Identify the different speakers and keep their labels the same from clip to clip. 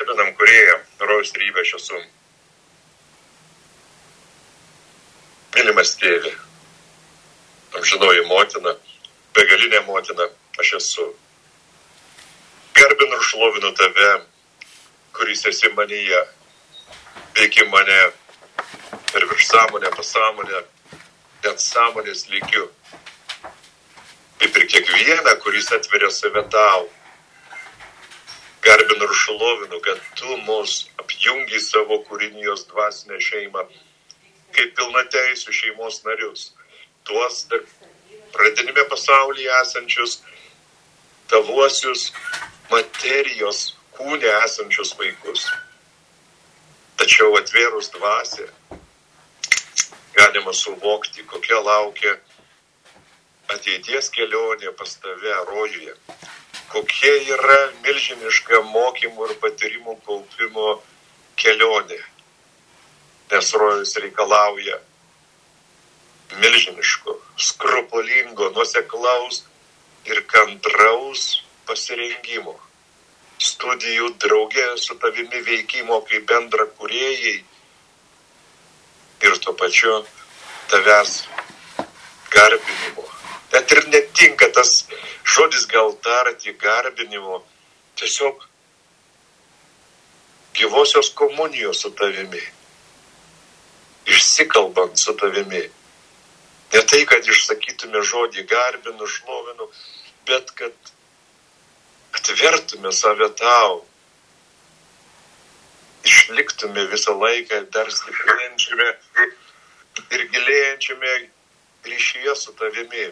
Speaker 1: Garbinam Kūrėją, rojaus trejybę aš esu. Mylimas Tėve, amžinoji motina, begalinė motina, aš esu. Garbinu ir šlovinu Tave, kuris esi manyje, veiki mane per virš sąmonę, pasąmonę, net sąmonės lygiu. Kaip ir kiekvieną, kuris atveria save tau. Garbinu ir šlovinu, kad tu mus apjungi savo kūrinijos dvasinę šeimą, kaip pilnateisių šeimos narius, tuos dar pradinime pasaulyje esančius, tavuosius materijos kūne esančius vaikus. Tačiau atvėrus dvasią, galima suvokti, kokia laukia ateities kelionė pas tave rojuje, kokia yra milžiniška mokymų ir patyrimų kaupimo kelionė. Nes rojus reikalauja milžiniško, skrupulingo, nuoseklaus ir kantraus pasirengimo, studijų drauge su tavimi veikimo kaip bendra kūrėjai ir tuo pačiu tavęs garbinimo. Net ir netinka tas žodis gal tarti garbinimo, tiesiog gyvosios komunijos su tavimi. Išsikalbant su tavimi. Ne tai, kad išsakytume žodį garbinu, šlovinu, bet kad atvertume save tau. Išliktume visą laiką dar stiprėjančiame ir gilėjančiame ryšyje su tavimi.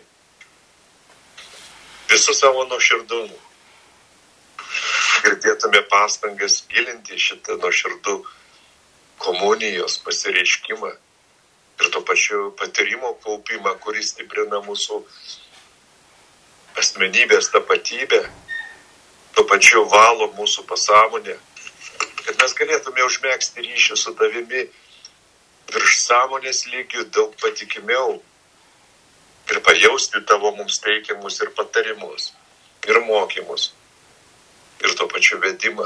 Speaker 1: Visų savo nuoširdumu. Girdėtume pastangas gilinti šitą nuoširdų komunijos pasireiškimą ir tuo pačiu patyrimo kaupimą, kuris stiprina mūsų asmenybės tapatybę, tuo pačiu valo mūsų pasąmonę, kad mes galėtume užmegzti ryšį su tavimi virš sąmonės lygių daug patikimiau ir pajausti tavo mums teikiamus ir patarimus, ir mokymus, ir tuo pačiu vedimą,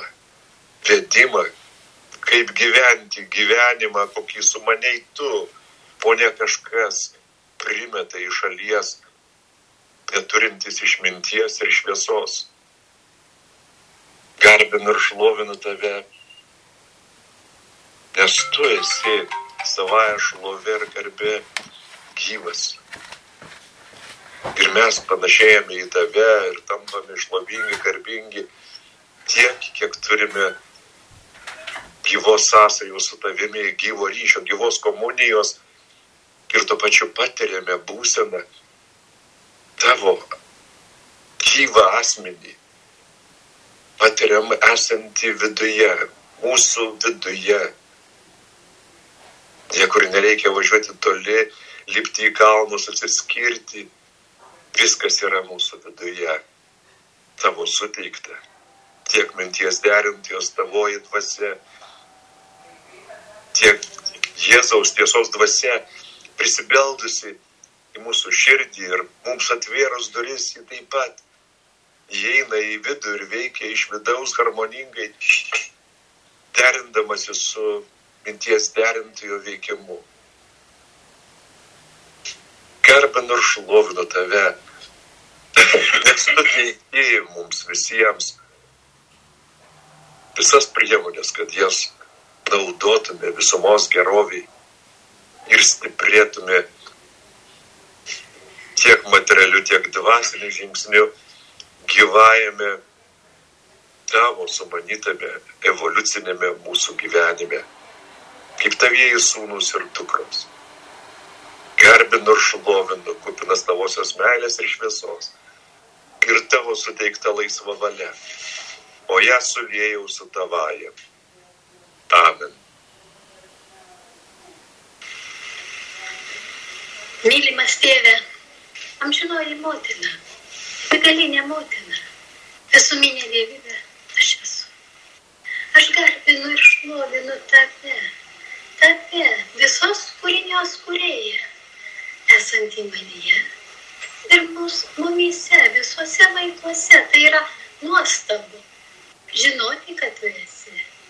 Speaker 1: kaip gyventi gyvenimą, kokį sumaniai tu, o ne kažkas primeta iš šalies, neturintis išminties ir šviesos. Garbinu ir šlovinu tave, nes tu esi savąją šlovę ir garbę gyvas. Ir mes panašėjame į tave ir tampame šlovingi, garbingi tiek, kiek turime gyvos sąsajos su tavimi, gyvo ryšio, gyvos komunijos ir tuo pačiu patiriame būseną tavo gyvą asmenį. Patiriam esantį viduje, mūsų viduje. Niekur nereikia važiuoti toli, lipti į kalnus, atsiskirti. Viskas yra mūsų viduje, tavo suteikta. Tiek minties derintijos tavoji dvasia, tiek Jėzaus tiesos dvasia prisibeldusi į mūsų širdį ir mums atvėrus duris ji taip pat įeina į vidų ir veikia iš vidaus harmoningai, derindamasi su minties derintojo veikimu. Garbinu ir šlovinu tave, nes tu teikėjai mums visiems visas priemonės, kad jas naudotume visumos geroviai ir stiprėtume tiek materialiu, tiek dvasiniu žingsniu gyvajame tavo sumanytame evoliucinėme mūsų gyvenime, kaip tavieji sūnūs ir dukros. Garbinu ir šlovinu, kupinas tavosios meilės ir šviesos ir tavo suteikta laisva valia, o ją suliejau su tavaja. Amen.
Speaker 2: Mylimas Tėve, amžinoji motina, begalinė motina, visuminė dievybė, aš esu. Aš garbinu ir šlovinu tave, visos kūrinijos kūrėja, esantį manyje ir mumyse, visuose vaikuose. Tai yra nuostabu žinoti, kad tu esi.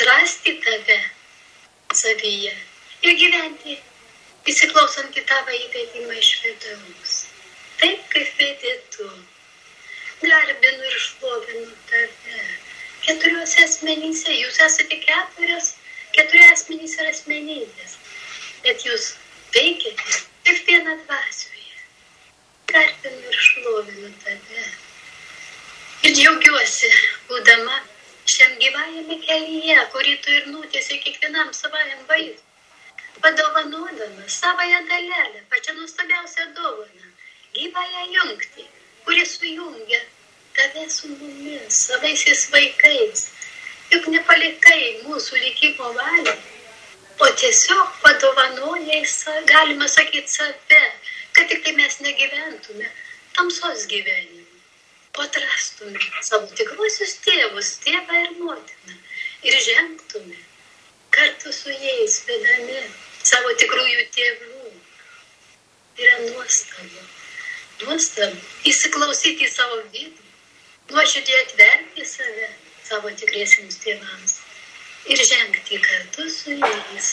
Speaker 2: atrasti tave savyje ir gyventi, įsiklausant į tavo įvedimą iš vidaus. Taip, kaip vedi tu. Garbinu ir šlovinu tave. 4 asmenyse, jūs esate 4 asmenys ir asmenybės, bet jūs veikiate tik vieną dvasioje. Garbinu ir šlovinu tave. Ir džiaugiuosi, būdama šiam gyvajame kelyje, kurį tu ir nutiesi kiekvienam savajam vaikui, padovanodama savąją dalelę, pačią nuostabiausią dovaną, gyvąją jungtį, kuri sujungia tave su mumis, savaisiais vaikais. Juk nepalikai mūsų likimo valią, o tiesiog padovanojai, galima sakyti, save, kad tik tai mes negyventume tamsos gyvenimą, o atrastume savo tikruosius tėvus, tėvą ir motiną, ir žengtume kartu su jais, vedami savo tikrųjų tėvų. Yra nuostabu, įsiklausyti į savo vidų, nuoširdžiai atverti save savo tikriesiems tėvams ir žengti kartu su jais,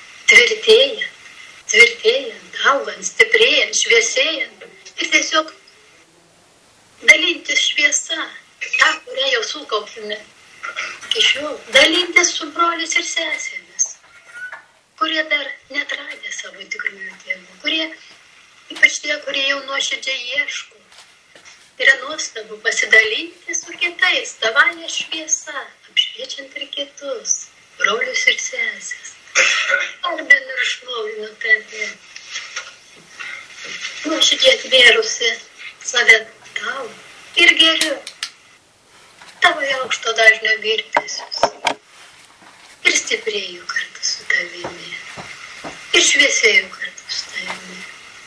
Speaker 2: tvirtėjant, augant, stiprėjant, šviesėjant ir tiesiog dalintis šviesa, tą, kurią jau sukaupėme iki šiol, dalintis su broliais ir sesėmis, kurie dar neatradę savo tikrųjų tėvų, kurie, ypač tie, kurie jau nuoširdžiai ieško. Yra nuostabu pasidalinti su kitais, tavąją šviesą, apšviečiant ir kitus, brolius ir sesės. Garbinu ir šlovinu tave. Nuoširdžiai atvėrusi save tau ir geriu tavo aukšto dažnio virpesius. Ir stiprėju kartu su tavimi. Ir šviesėju kartu su tavimi.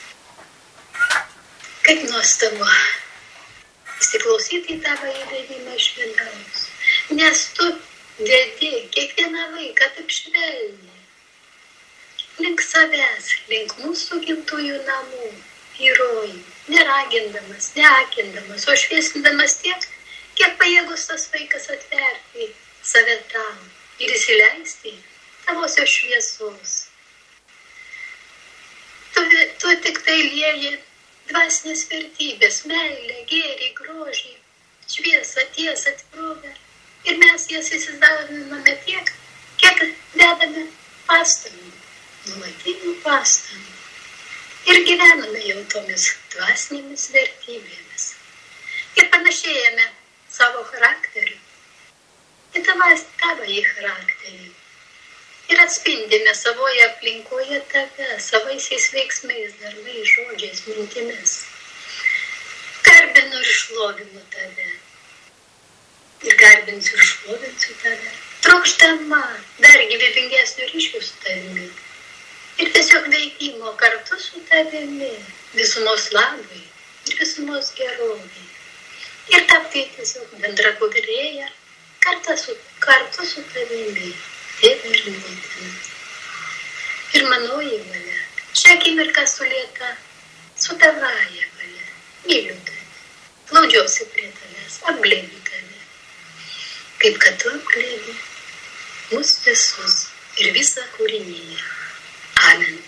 Speaker 2: Kaip nuostabu įsiklausyti į tavo įvedimą iš vidaus, nes tu vedi kiekvieną vaiką taip švelniai, link savęs, link mūsų gimtųjų namų, į rojų, neragindamas, neakindamas, o šviesindamas tiek, kiek pajėgus tas vaikas atverti save tam ir įsileisti tavosios šviesos. Tu tik tai lieji dvasinės vertybės, meilę, gėrį, grožį, šviesą, tiesą, tikrovę. Ir mes jas įsisaviname tiek, kiek dedame pastangų, nuolatinių pastangų. Ir gyvename jau tomis dvasinėmis vertybėmis. Ir panašėjame savo charakteriu į tavąjį charakterį. Ir atspindime savoje aplinkoje tave, savaisiais veiksmais, darbais, žodžiais, mintimis. Garbinu ir šlovinu tave. Ir garbinsiu ir šlovinsiu tave. Trokštama dar gyvybingesnio ryšio su tavimi. Ir tiesiog veikimo kartu su tavimi, visumos labui ir visumos gerovai. Ir tapti tiesiog bendra buvėja kartu su tavimi. Tėvą ir motiną. Ir manoji valia, šią akimirką sulieta su tavąja valia. Myliu tave, glaudžiuosi prie tavęs, apglėbiu tave. Kaip kad tu apglėbi mus visus ir visą kūriniją. Amen.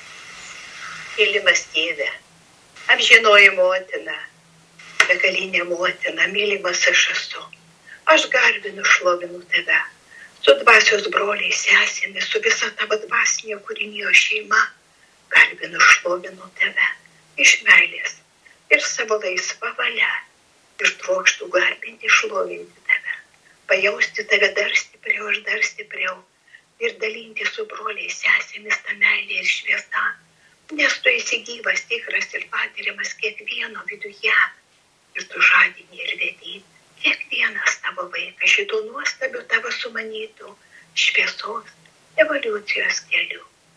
Speaker 3: Mylimas tėve, amžinoji motina, begalinė motina, mylimas aš esu. Aš garbinu, šlovinu tave. Su dvasios broliais, sesėmis, su visa tavo dvasinė kūrinijos šeima, garbinu, šlovinu tave iš meilės ir savo laisvą valią. Ir trokštų garbinti, šlovinti tave, pajausti tave dar stipriau ir dar stipriau ir dalinti su broliais, sesėmis tą meilę ir šviesą, nes tu esi gyvas, tikras ir patiriamas kiekvieno viduje ir tu žadini ir vedi kiekvienas tavo vaikas šitų nuostabių tavo sumanytų šviesos evoliucijos keliu.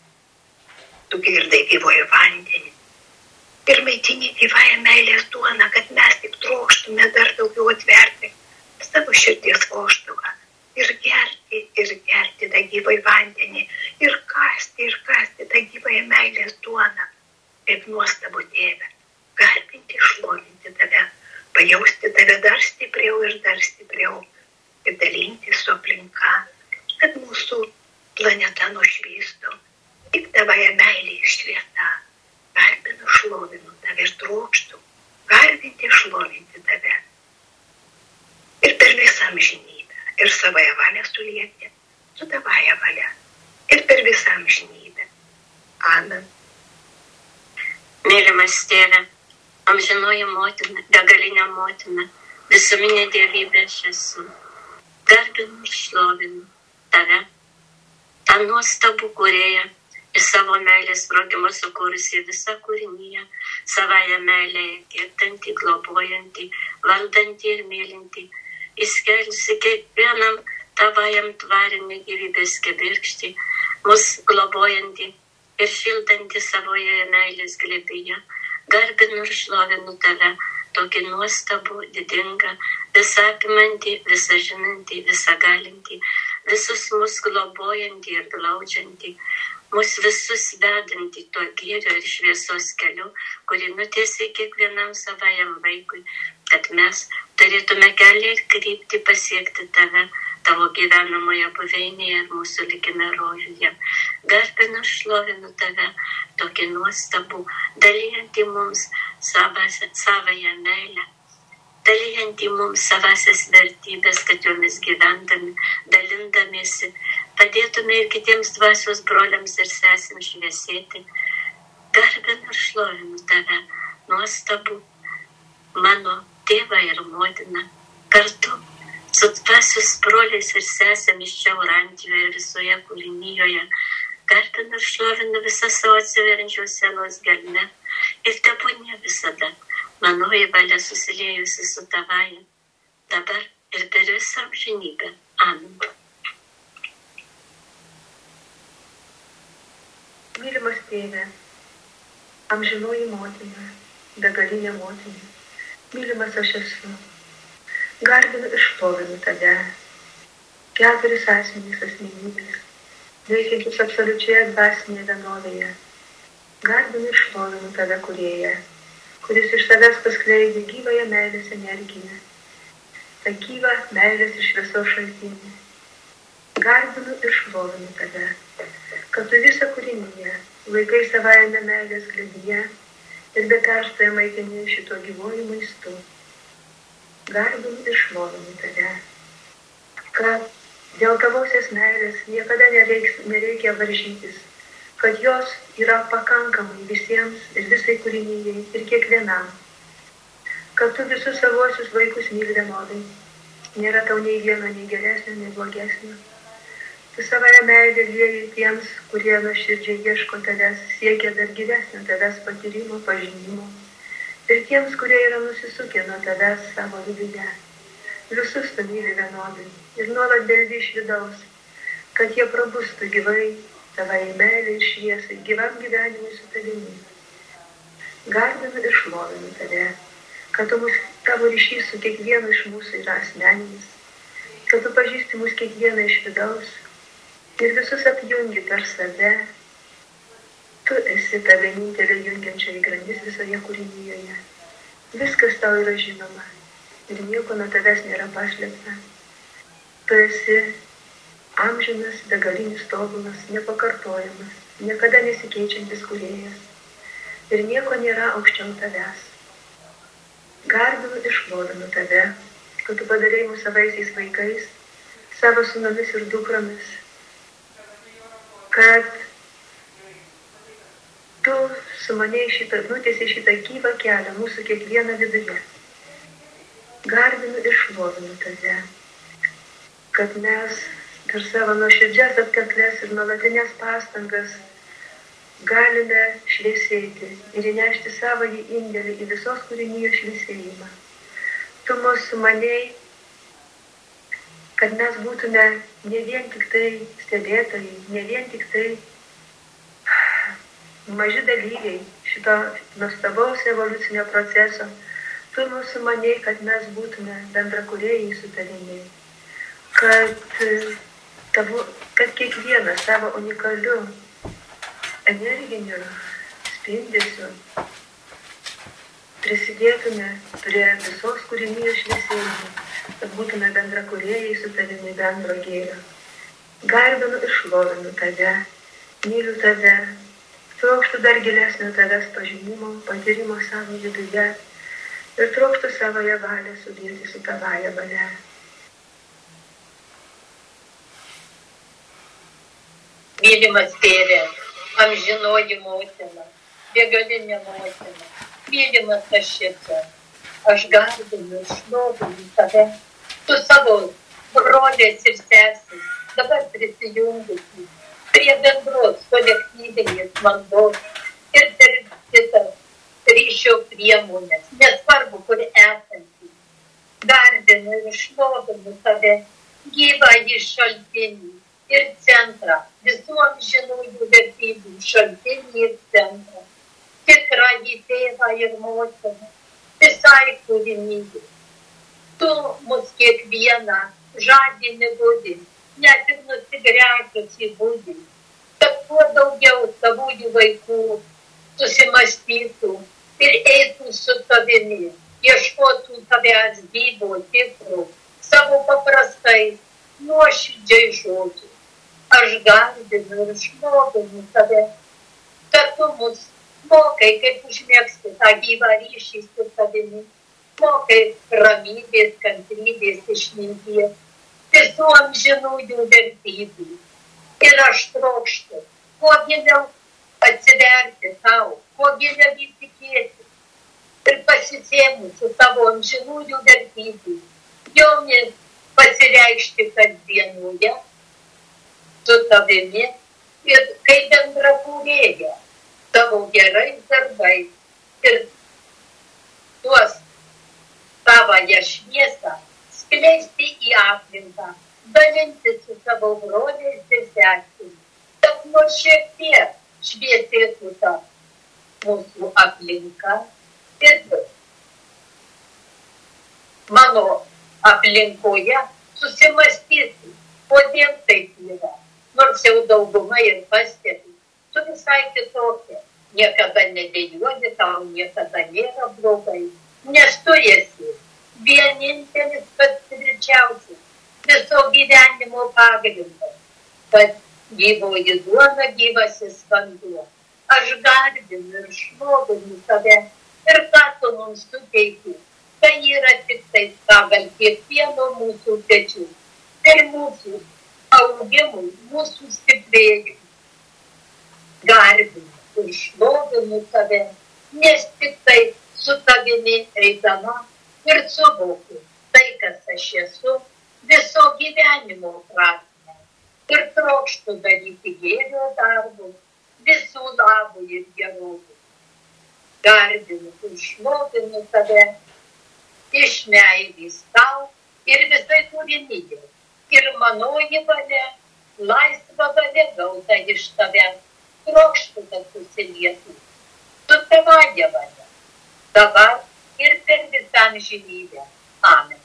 Speaker 3: Tu girdai gyvojo vandenį ir maitini gyvąją meilės duoną, kad mes tik trokštume dar daugiau atverti savo širdies vožtuvą ir gerti tą gyvąjį vandenį ir kasti tą gyvąją meilės duoną. Kaip nuostabu tėve, garbinti, šlovinti tave, pajausti tave dar stipriau ir ir dalinti su aplinka kad mūsų planeta nušvystų. Tik tavoje meilė šviesa. Garbinu, šlovinu tave ir trokštų. Garbinti, šlovinti tave. Ir per visą amžinybę. Ir savoje valią sulieti su tavoje valia. Ir per visą amžinybę. Amen.
Speaker 4: Mylimas tėve, amžinoji motina, begalinė motina, visuminė dievybė aš esu. Garbinu ir šlovinu tave, tą nuostabų kūrėją, į savo meilės sprogimą sukūrusi visą kūrinyje, savąją meilę girdantį, globojantį, valdantį ir mylintį, įskelsi kiekvienam tavajam tvarinį gyvybės kibirkštį, mus globojantį ir šildantį savoje meilės glėbyje. Garbinu ir šlovinu tave, tokį nuostabų, didingą, visapimantį, visažinantį, visagalintį, visus mus globojantį ir glaudžiantį, mus visus vedantį tuo gėrio ir šviesos keliu, kurį nutiesi kiekvienam savajam vaikui, kad mes turėtume kelią ir kryptį pasiekti tave, tavo gyvenamoje buveinėje ir mūsų likime rojuje. Garbinu ir šlovinu tave, tokį nuostabų, dalijantį mums savąją meilę, dalijantį mums savasias vertybės, kad jomis gyvendami, dalindamiesi, padėtume ir kitiems dvasios broliams ir sesėms šviesėti. Garbinu ir šlovinu tave, nuostabų, mano tėvą ir motiną, kartu su dvasios broliais ir sesėmis čia Urantijoje ir visoje kūrinyjoje. Garbinu ir šlovinu visą savo atsiveriančios sielos gelme ir tebūnie visada manoji valia susiliejusi su tavaja, dabar ir per visą amžinybę. Amen.
Speaker 3: Mylimas tėve, amžinoji motina, begalinė motina, mylimas aš esu. Garbinu ir šlovinu tave, keturis asmenys asmenybės, veikiančius absoliučioje dvasinėje vienovėje. Garbinu ir šlovinu tave, kūrėją, kuris iš tavęs paskleidė gyvąją meilės energiją, tą gyvą meilės ir šviesos šaltinį. Garbinu ir šlovinu tave, kad tu visą kūriniją laikai savajame meilės glėbyje ir be perstojo maitini šito gyvuoju maistu. Garbinu ir šlovinu tave, kad dėl tavosios meilės niekada nereikia varžytis, kad jos yra pakankamai visiems ir visai kūrinijai ir kiekvienam, kad tu visus savosius vaikus myli vienodai, nėra tau nei vieno, nei geresnio, nei blogesnio. Tu savąją meilę lieji tiems, kurie nuoširdžiai ieško tavęs, siekia dar gyvesnio tavęs patyrimo, pažinimo, ir tiems, kurie yra nusisukę nuo tavęs savo viduje. Visus tu myli vienodai ir nuolat beldi iš vidaus, kad jie prabustų gyvai tavai meilė ir šviesai, gyvam gyvenimui su tavimi. Garbinu ir šlovinu tave, kad tavo ryšys su kiekvienu iš mūsų yra asmeninis, kad tu pažįsti mus kiekvieną iš vidaus ir visus apjungi per save. Tu esi ta vienintelė jungiančioji grandis visoje kūrinyjoje. Viskas tau yra žinoma ir nieko nuo tavęs nėra paslėpta. Tu esi amžinas, begalinis, tobulas, nepakartojamas, niekada nesikeičiantis kūrėjas ir nieko nėra aukščiau tavęs. Garbinu ir šlovinu tave, kad tu padarei mus savaisiais vaikais, savo sūnumis ir dukromis, kad tu nutiesi šitą gyvą kelią mūsų kiekvieną viduje. Garbinu ir šlovinu tave, kad mes per savo nuoširdžias atkaklės ir nuolatinės pastangas galime šviesėti ir įnešti savąjį indėlį į visos kūrinijos šviesėjimą. Tu mus sumanei, kad mes būtume ne vien tik tai stebėtojai, ne vien tik tai maži dalyviai šito nuostabaus evoliucinio proceso. Tu mus sumanei, kad mes būtume bendrakūrėjai su tavimi, kad kiekvienas savo unikaliu energiniu spindesiu prisidėtume prie visos kūrinijos šviesėjimo, kad būtume bendrakūrėjai su tavimi bendro gėrio. Garbinu ir šlovinu tave, myliu tave, trokštu dar gilesnio tavęs pažinimo, patyrimo savo viduje ir trokštu savoje valią sudėti su tavąja valia.
Speaker 5: Mylimas tėve, amžinoji motina, begalinė motina, mylimas aš čia. Aš garbinu ir šlovinu tave, su savo broliais ir sesės, dabar prisijungusi prie bendros kolektyvinės maldos ir per kitas ryšio priemonės, nesvarbu, kur esantys. Garbinu ir šlovinu tave, gyvąjį šaltinį ir centrą, visų amžinųjų vertybių šaltinį ir centrą, tikrąjį tėvą ir motiną, visai kūrinijai. Tu mus kiekvieną žadini budinti, net ir nusigręžus į budinį, kad kuo daugiau savųjų vaikų susimastytų ir eitų su tavimi, ieškotų tavęs gyvo, tikro, savo paprastai, nuoširdžiai žodžiai. Aš garbinu ir šlovinu tave, kad tu mus mokai, kaip užmėgsti tą gyvą ryšį su tavimi, mokai ramybės, kantrybės, išminties, visų amžinųjų vertybių. Ir aš trokštu, kuo giliau atsiverti tau, kuo giliau įtikėti ir pasisėmusi tavo amžinųjų vertybių, jomis pasireikšti kasdienoje su tavimi ir kaip bendra kūrėja tavo gerais darbais ir tuos tavąją šviesą skleisti į aplinką, dalinti su savo broliais ir sesėmis, kad nors šiek tiek šviesėtų ta mūsų aplinka ir mano aplinkoje susimąstyti, kodėl taip yra, nors jau dauguma ir pastebi, tu visai kitokia, niekada nedejuodi, tau niekada nėra blogai, nes tu esi vienintelis pats tvirčiausias viso gyvenimo pagrindas, kad gyvoji duona, gyvasis vanduo. Aš garbinu ir šlovinu tave ir ką tu mums suteiki. Tai yra tik tai pagal kiekvieno mūsų pečių ir mūsų augimui, mūsų stiprėjimui. Garbinu ir šlovinu tave, nes tik tai su tavimi eidama ir suvokiu tai, kas aš esu, viso gyvenimo prasme ir trokštu daryti gėrio darbus, visų labui ir gerovui. Garbinu ir šlovinu tave iš meilės tau ir visai kūrinijai. Ir manoji valia, laisva valia gauta iš tavęs, trokštu, kad susilietų su tavąja valia, dabar ir per visą amžinybę. Amen.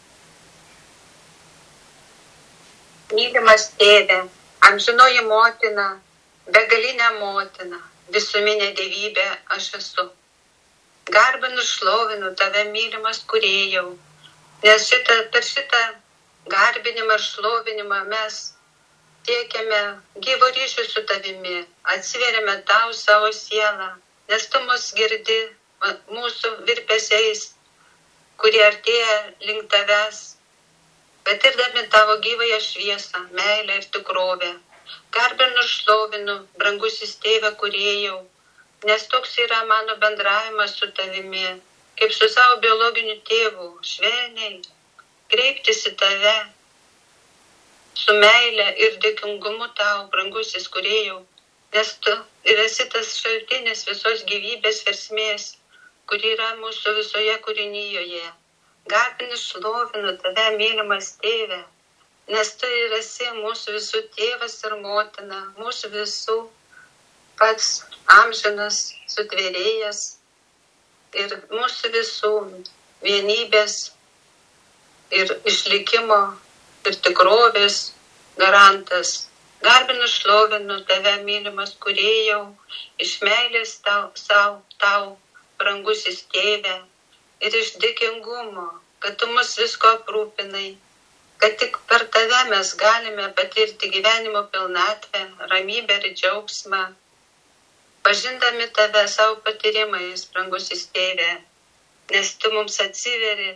Speaker 6: Mylimas tėve, amžinoji motina, begalinė motina, visuminė dievybė aš esu. Garbinu šlovinu tave, mylimas kūrėjau, nes per šitą garbinimą ir šlovinimą mes tiekiame gyvo ryšio su tavimi, atsiveriame tau savo sielą, nes tu mus girdi mūsų virpesiais, kurie artėja link tavęs, patirdami tavo gyvąją šviesą, meilę ir tikrovę. Garbinu ir šlovinu, brangusis tėve kūrėjau, nes toks yra mano bendravimas su tavimi, kaip su savo biologiniu tėvu, švelniai, kreiptis į tave su meile ir dėkingumu tau, brangusis kūrėjau, nes tu ir esi tas šaltinis visos gyvybės versmės, kuri yra mūsų visoje kūrinijoje. Garbinu šlovinu tave, mylimas tėve, nes tu ir esi mūsų visų tėvas ir motina, mūsų visų pats amžinas sutvėrėjas ir mūsų visų vienybės ir išlikimo ir tikrovės garantas. Garbinu šlovinu tave, mylimas kūrėjau, iš meilės tau, brangusis tėve, ir iš dėkingumo, kad tu mus visko aprūpinai, kad tik per tave mes galime patirti gyvenimo pilnatvę, ramybę ir džiaugsmą, pažindami tave savo patyrimais, brangusis tėve, nes tu mums atsiveri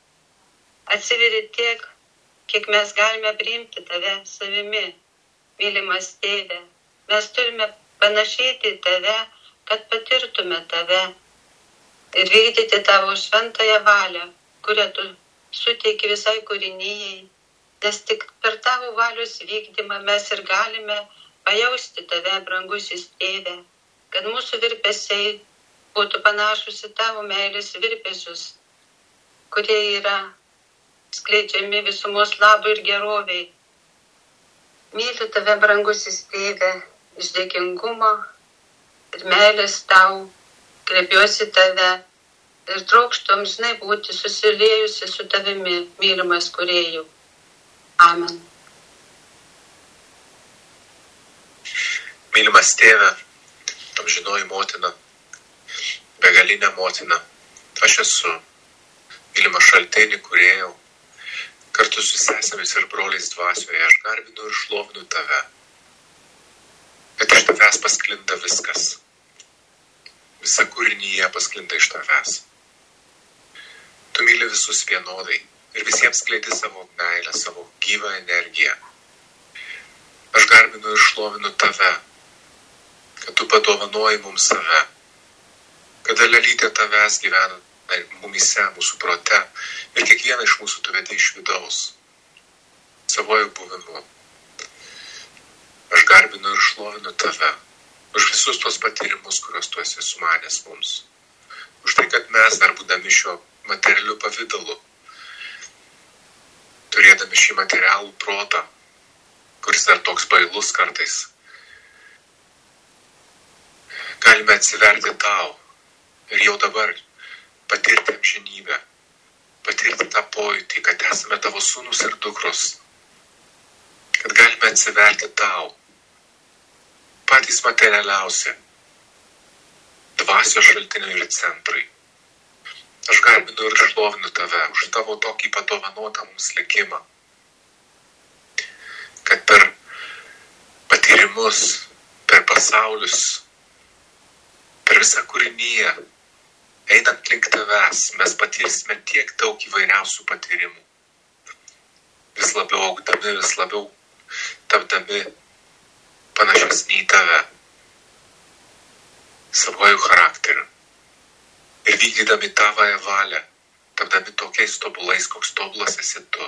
Speaker 6: tiek, kiek mes galime priimti tave savimi, mylimas tėve. Mes turime panašėti į tave, kad patirtume tave ir vykdyti tavo šventąją valią, kurią tu suteiki visai kūrinijai, nes tik per tavo valios vykdymą mes ir galime pajausti tave, brangusis tėve, kad mūsų virpesiai būtų panašus į tavo meilės virpesius, kurie yra skleidžiami visumos labui ir geroviai. Myliu tave, brangusis tėve, iš dėkingumo ir meilės tau, kreipiuosi tave ir trokštu amžinai būti susiliejusi su tavimi, mylimas kūrėjų. Amen.
Speaker 1: Mylimas tėve, amžinoji motina, begalinė motina, aš esu mylimas šaltinį kūrėjų, kartu su sesėmis ir broliais dvasioje aš garbinu ir šlovinu tave, kad iš tavęs pasklinda viskas. Visa kūrinyje pasklinda iš tavęs. Tu myli visus vienodai ir visiems skleidi savo meilę, savo gyvą energiją. Aš garbinu ir šlovinu tave, kad tu padovanoji mums save, kad dalelytė tavęs gyvena mumyse, mūsų prote ir kiekvieną iš mūsų tu vedi iš vidaus, savojų buvimu. Aš garbinu ir šlovinu tave už visus tos patyrimus, kuriuos tu esi sumanęs mums. Už tai, kad mes dar būdami šio materialiu pavidalu, turėdami šį materialų protą, kuris dar toks bailus kartais, galime atsiverti tau ir jau dabar patirti amžinybę, patirti tą pojūtį, kad esame tavo sūnus ir dukros, kad galime atsiverti tau, patys materialiausi, dvasios šaltiniai ir centrai. Aš garbinu ir šlovinu tave už tavo tokį padovanotą mums likimą, kad per patyrimus, per pasaulius, per visą kūrinyje, einant link tavęs, mes patirsime tiek daug įvairiausių patyrimų. Vis labiau augdami, vis labiau tapdami panašesnį į tave, savojų charakteriu ir vykdydami tavąją valią, tapdami tokiais tobulais, koks tobulas esi tu.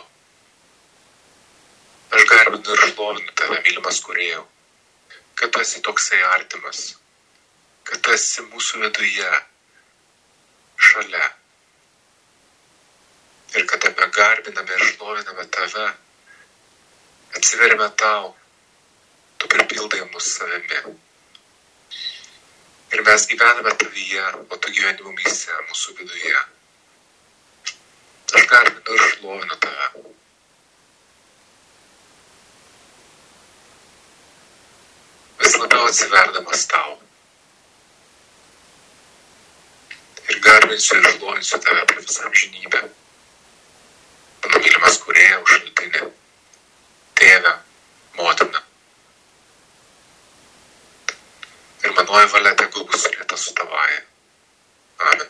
Speaker 1: Aš garbinu ir šlovinu tave, mylimas kūrėjau, kad tu esi toksai artimas, kad tu esi mūsų viduje, šalia. Ir kad tave garbiname ir šloviname tave, atsiverime tau, tu pripildai mus savimi. Ir mes gyvename tavyje, o tu gyveni mumyse, mūsų viduje. Aš garbinu ir šlovinu tave. Vis labiau atsiverdamas tau. Ir garbinsiu ir šlovinsiu tave per visą amžinybę. Mano mylimas kūrėjau, šaltinį, tėvę, motiną. Ir manoji valia tegul bus sulieta su tavaja. Amen.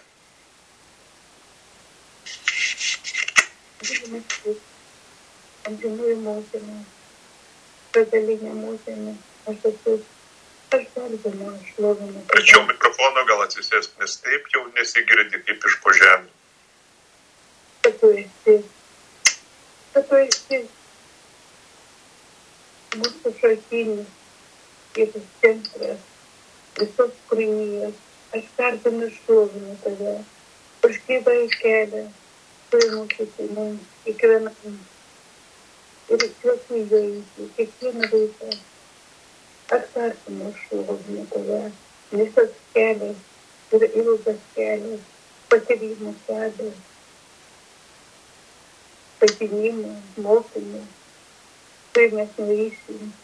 Speaker 3: Amžinoji motina, begalinė motina, aš garbinu, aš šlovinu.
Speaker 1: Arčiau mikrofono gal atsisėsk, nes taip jau nesigirdi kaip iš po žemę.
Speaker 3: Kad tu esi mūsų šaltinis ir centras visos kūrinijos. Aš garbinu ir šlovinu tave už gyvąjį kelią, kurį mokyti mums kiekvienam ir kviečiu įeiti kiekvieną vaiką. Aš garbinu ir šlovinu tave. Visas kelias yra ilgas kelias, patyrimo kelias, pažinimo, mokymo, tai mes nueisim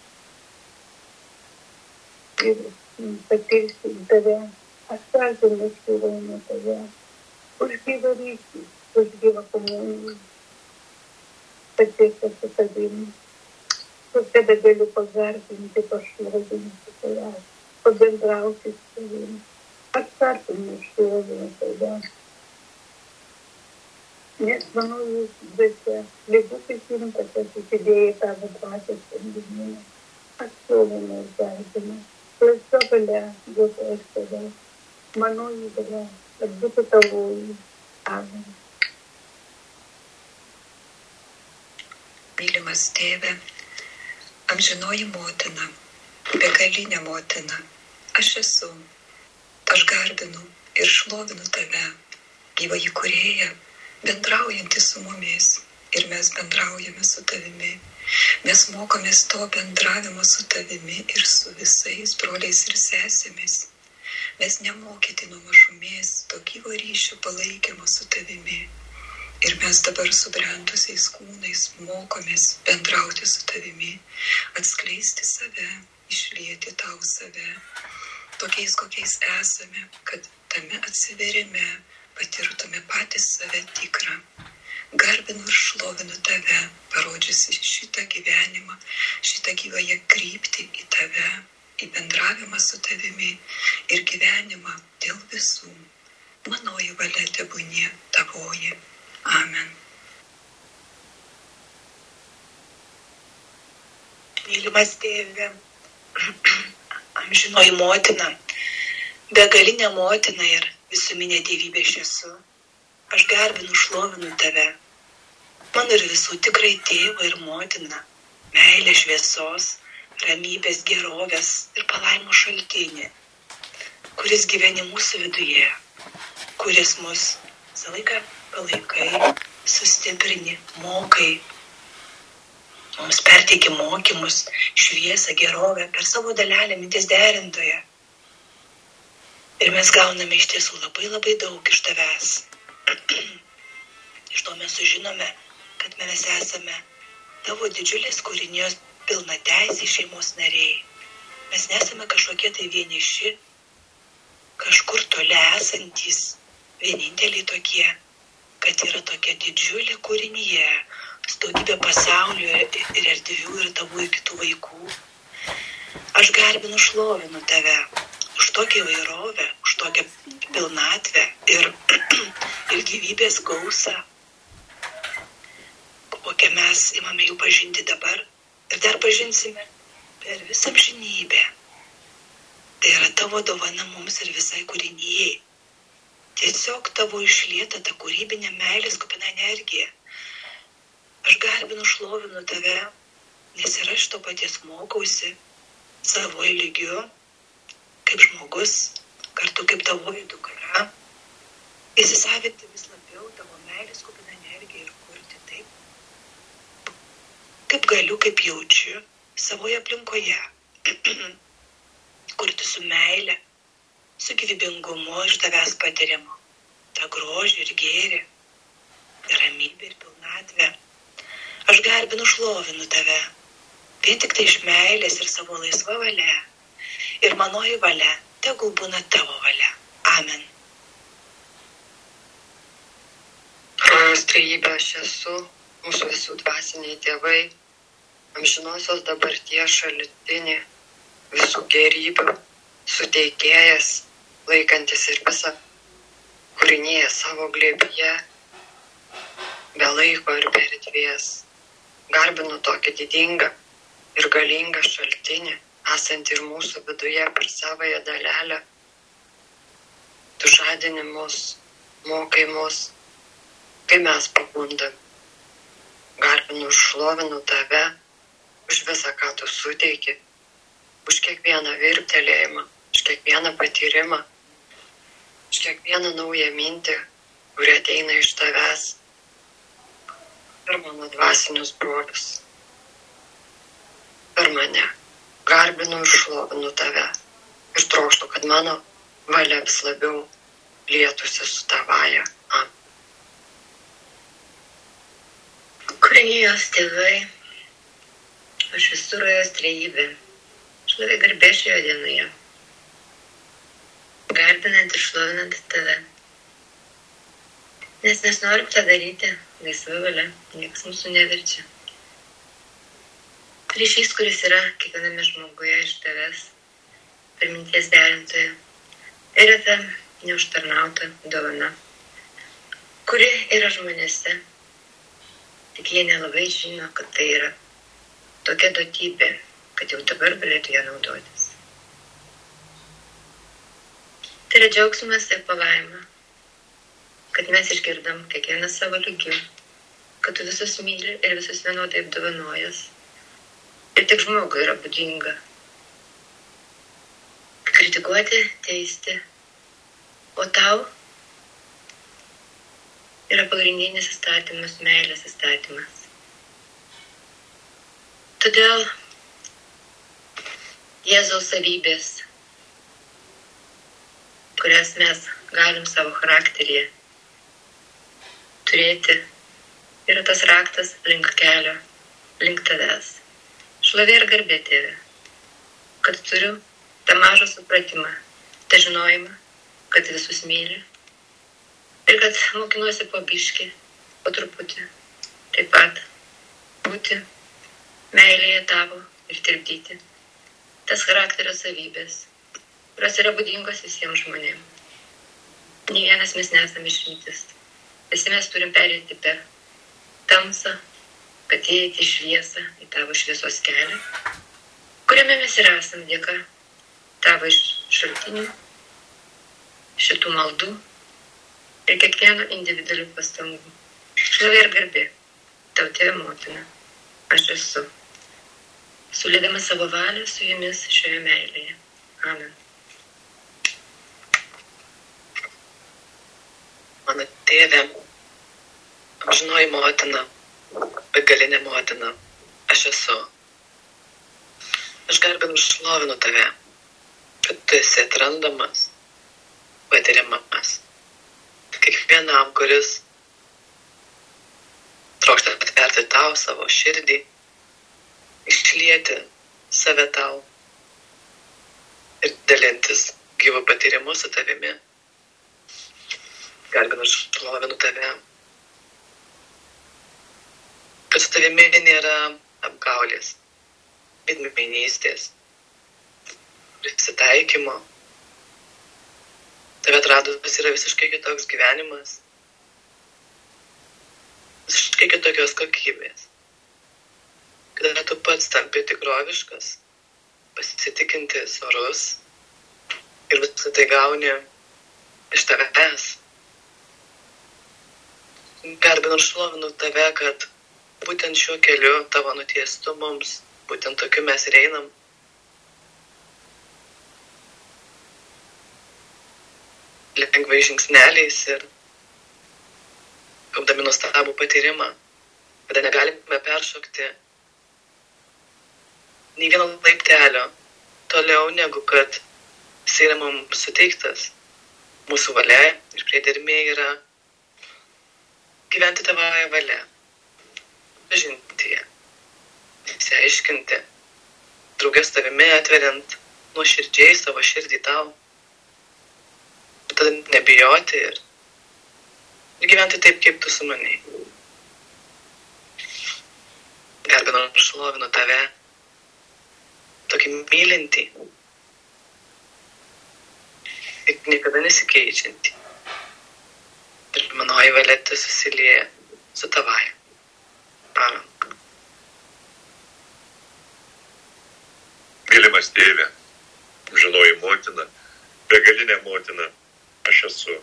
Speaker 3: ir patirsim tave. Aš garbinu ir šlovinu tave už gyvą ryšį, už gyvą komuniją. patiekti su tavimi. Kur kada galiu pagarbinti, pašlovinti tavęs, pabendrauti su tavimi. Atkartinu šlovinu tavęs. Nes manau, jūs dvasia, lygu kaip rimtas atsidėjai tavo dvasios sprendimą. Atšlovinu ir garbinu. Laisva valia duota iš tavęs. Manoji valia, kad būtų tavoji. Amen.
Speaker 7: Mylimas Tėve, amžinoji motina, begalinė motina, aš esu. Aš garbinu ir šlovinu tave, gyvąjį kūrėją, bendraujantį su mumis. Ir mes bendraujame su tavimi. Mes mokomės to bendravimo su tavimi ir su visais broliais ir sesėmis. Mes nemokyti nuo mažumės to gyvo ryšio palaikymo su tavimi. Ir mes dabar subrendusiais kūnais mokomės bendrauti su tavimi, atskleisti save, išlieti tau save, tokiais, kokiais esame, kad tame atsiverime patirtume patys save tikrą. Garbinu ir šlovinu tave, parodžiusi šitą gyvenimą, šitą gyvąją kryptį į tave, į bendravimą su tavimi ir gyvenimą dėl visų. Manoji valia tebūnie tavoji. Amen.
Speaker 8: Mylimas Tėve, amžinoji motina, begalinė motina ir visuminė dievybė aš esu. Aš garbinu, šlovinu tave, mano ir visų tikrai tėvą ir motiną, meilę, šviesos, ramybės, gerovės ir palaimų šaltinį, kuris gyveni mūsų viduje, kuris mus visą laiką palaikai, sustiprini, mokai, mums perteiki mokymus, šviesą, gerovę per savo dalelę minties derintoje. Ir mes gauname iš tiesų labai labai daug iš tavęs. Iš to mes sužinome, kad mes esame tavo didžiulės kūrinijos pilnateisiai šeimos nariai. Mes nesame kažkokie tai vieniši, kažkur toli esantys, vieninteliai tokie, kad yra tokia didžiulė kūrinyje, daugybė pasaulio ir erdvių ir tavų ir kitų vaikų. Aš garbinu, šlovinu tave už tokią įvairovę, už tokią pilnatvę ir gyvybės gausą, kokią mes imame jų pažinti dabar ir dar pažinsime per visą amžinybę. Tai yra tavo dovana mums ir visai kūrinijai. Tiesiog tavo išlieta ta kūrybinė meilės kupina energija. Aš garbinu, šlovinu tave, nes ir aš to paties mokausi savo lygiu, kaip žmogus, kartu kaip tavoji dukra, įsisavinti vis labiau tavo meilės kupina energiją ir kurti taip, kaip galiu, kaip jaučiu savoje aplinkoje. Kurti su meile, su gyvybingumu iš tavęs patirimu, tą grožį ir gėrį, ir ramybę ir pilnatvę. Aš garbinu, šlovinu tave, vien tik tai iš meilės ir savo laisva valia. Ir manoji valia, tegul būna tavo valia. Amen.
Speaker 9: Rojaus trejybė aš esu, mūsų visų dvasiniai tėvai, amžinosios dabarties šaltinį, visų gėrybių, suteikėjas, laikantis ir visą kūrinėje savo glėbyje, be laiko ir be erdvės. Garbinu tokį didingą ir galingą šaltinį, esantį ir mūsų viduje per savąją dalelę. Tu žadini mus, mokai mus, kai mes pabundam. Garbinu, šlovinu tave už visą, ką tu suteiki, už kiekvieną virptelėjimą, už kiekvieną patyrimą, už kiekvieną naują mintį, kuri ateina iš tavęs per mano dvasinius brolius, per mane. Garbinu ir šlovinu tave. Ir trokštu, kad mano valia vis labiau lietųsi su tavaja. Amen.
Speaker 2: Kūrinijos tėvai, aš visur Rojaus trejybė, šlovė garbė šioje dienoje, garbinant ir šlovinant tave. Nes mes norim tą daryti laisvą valią, niekas mūsų neverčia. Ryšys, kuris yra kiekviename žmoguje iš tavęs, per minties derintoje, yra ta neužtarnauta dovana, kuri yra žmonėse. Tik jie nelabai žino, kad tai yra tokia duotybė, kad jau dabar galėtų ją naudotis. Tai yra džiaugsmas ir palaima, kad mes išgirdom kiekvieną savo lygių, kad tu visus myli ir visus vienodai apdovanojas. Ir tik žmogui yra būdinga kritikuoti, teisti, o tau yra pagrindinis įstatymas, meilės įstatymas. Todėl Jėzaus savybės, kurias mes galim savo charakteryje turėti, yra tas raktas link kelio, link tavęs. Šlovė ir garbė tėve, kad turiu tą mažą supratimą, tą žinojimą, kad visus myli ir kad mokinuosi po biškį, po truputį, taip pat būti meilėje tavo ir tirpdyti tas charakterio savybės, kurios yra būdingos visiems žmonėms. Nė vienas mes nesame išimtis. Visi mes turim perėti per tamsą, kad įeiti į šviesą, į tavo šviesos kelią, kuriame mes ir esam dėka tavo šaltinių, šitų maldų ir kiekvieno individualių pastangų. Šlovė ir garbė, tau tėve motina, aš esu, sulydama savo valią su jumis šioje meilėje. Amen.
Speaker 8: Mano tėve, amžinoji motina, begalinė motina, aš esu. Aš garbinu šlovinu tave, kad tu esi atrandamas, patiriamas. Kiekvienam, kuris trokšta atverti tau savo širdį, išlieti save tau ir dalintis gyvo patyrimu su tavimi. Garbinu šlovinu tave, kad su tavimi nėra apgaulės, veidmainystės, prisitaikymo. Tave atradus yra visiškai kitoks gyvenimas, visiškai kitokios kokybės. Kada tu pats tampi tikroviškas, pasitikintis, orus ir visą tai gauni iš tavęs. Garbinu ir šlovinu tave, kad būtent šiuo keliu tavo nutiestu mums, būtent tokiu mes ir einam. Lengvai žingsneliais ir kaupdami nuostabų patyrimą, kada negalime peršokti nei vieno laiptelio toliau, negu kad jis yra mums suteiktas. Mūsų valia ir priedermė yra gyventi tavoje valia, pažinti ją, išsiaiškinti, draugės tavimi atveriant nuoširdžiai savo širdį tau, ir tada nebijoti ir gyventi taip, kaip tu sumanei. Garbinu ir šlovinu tave, tokį mylintį ir niekada nesikeičiantį. Ir manoji valia susilieja su tavąja. Amen.
Speaker 1: Mylimas tėve, žinoji motina, begalinė motina, aš esu.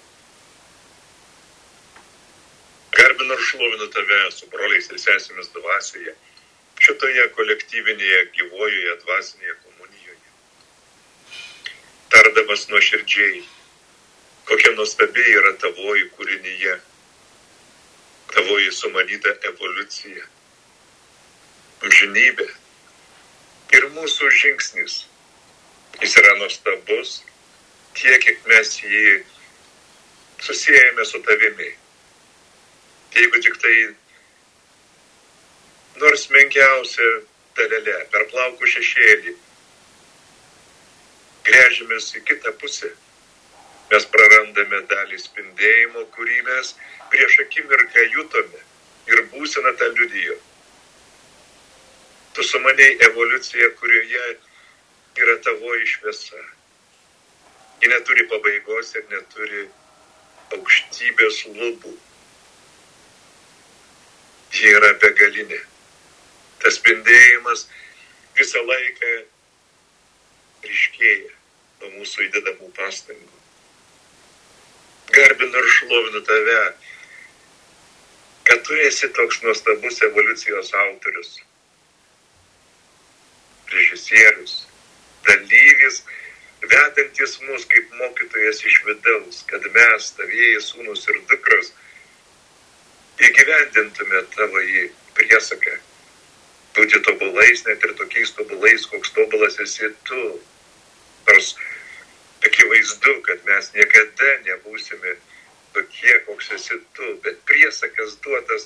Speaker 1: Garbinu ir šlovinu tave su broliais ir sesėmis dvasioje, šitoje kolektyvinėje gyvojoje dvasinėje komunijoje. Tardamas nuoširdžiai, kokia nuostabi yra tavoji kūrinyje, tavoji sumanyta evoliucija, amžinybė ir mūsų žingsnis. Jis yra nuostabus tiek, kiek mes jį susijęjame su tavimi. Jeigu tik tai nors menkiausia dalelė per plaukų šešėlį gręžiamės į kitą pusę, Mes prarandame dalį spindėjimo, kurį mes prieš akimirką jutome ir būseną tą liudijo. Tu sumanei evoliuciją, kurioje yra tavoji šviesa. Ji neturi pabaigos ir neturi aukštybės lubų. Ji yra begalinė. Tas spindėjimas visą laiką ryškėja nuo mūsų įdedamų pastangų. Garbinu ir šlovinu tave, kad tu esi toks nuostabus evoliucijos autorius, režisierius, dalyvis, vedantis mus kaip mokytojas iš vidaus, kad mes, tavieji sūnus ir dukros, įgyvendintume tavo į priesaką, būti tobulais, net ir tokiais tobulais, koks tobulas esi tu. Nors akivaizdu, kad mes niekada nebūsime tokie, koks esi tu, bet priesakas duotas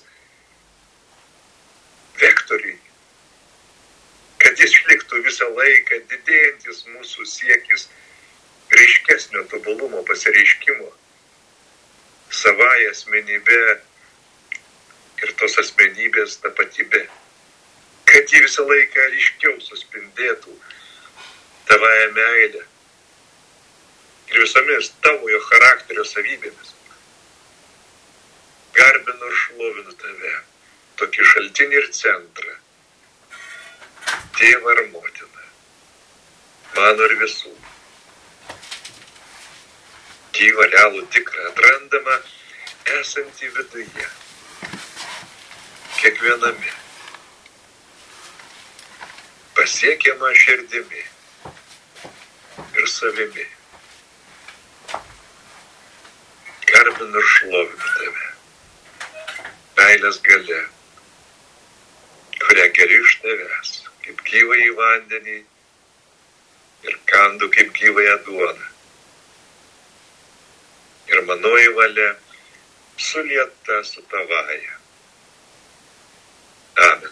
Speaker 1: vektoriui, kad jis išliktų visą laiką didėjantis mūsų siekis ryškesnio tobulumo pasireiškimo savąją asmenybę ir tos asmenybės tapatybę, kad ji visą laiką ryškiau suspindėtų tavąją meilę ir visomis tavojo charakterio savybėmis. Garbinu ir šlovinu tave, tokį šaltinį ir centrą, tėvą ir motiną, mano ir visų, gyvą, realų, tikrą, atrandamą, esantį viduje, kiekviename, pasiekiamą širdimi ir savimi. Garbinu ir šlovinu tave, meilės galia, kurią geriu iš tavęs, kaip gyvąjį vandenį ir kandu kaip gyvąją duoną. Ir manoji valia sulieta su tavaja. Amen.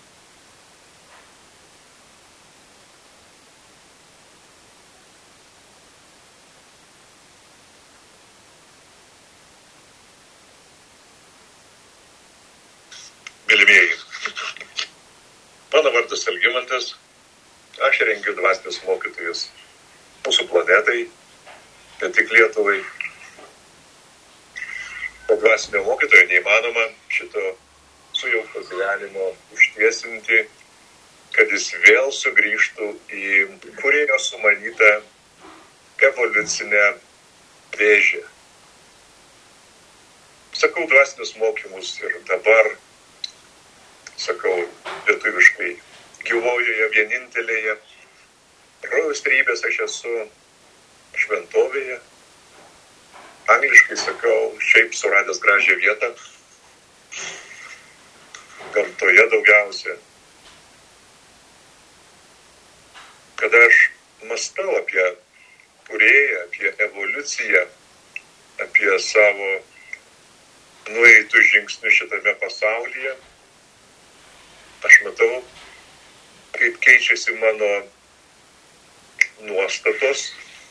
Speaker 1: Mylimieji, mano vardas Algimantas, aš rengiu dvasinius mokytojus mūsų planetai, ne tik Lietuvai. Po dvasinio mokytojo neįmanoma šito sujaukto gyvenimo užtiesinti, kad jis vėl sugrįžtų į kūrėjo sumanytą evoliucinę vėžę. Sakau dvasinius mokymus ir dabar sakau lietuviškai, gyvojoje, vienintelėje, rojaus trybės aš esu šventovėje, angliškai sakau, šiaip suradęs gražią vietą, gamtoje daugiausia. Kada aš mąstau apie kūrėją, apie evoliuciją, apie savo nueitus žingsnius šitame pasaulyje, aš matau, kaip keičiasi mano nuostatos,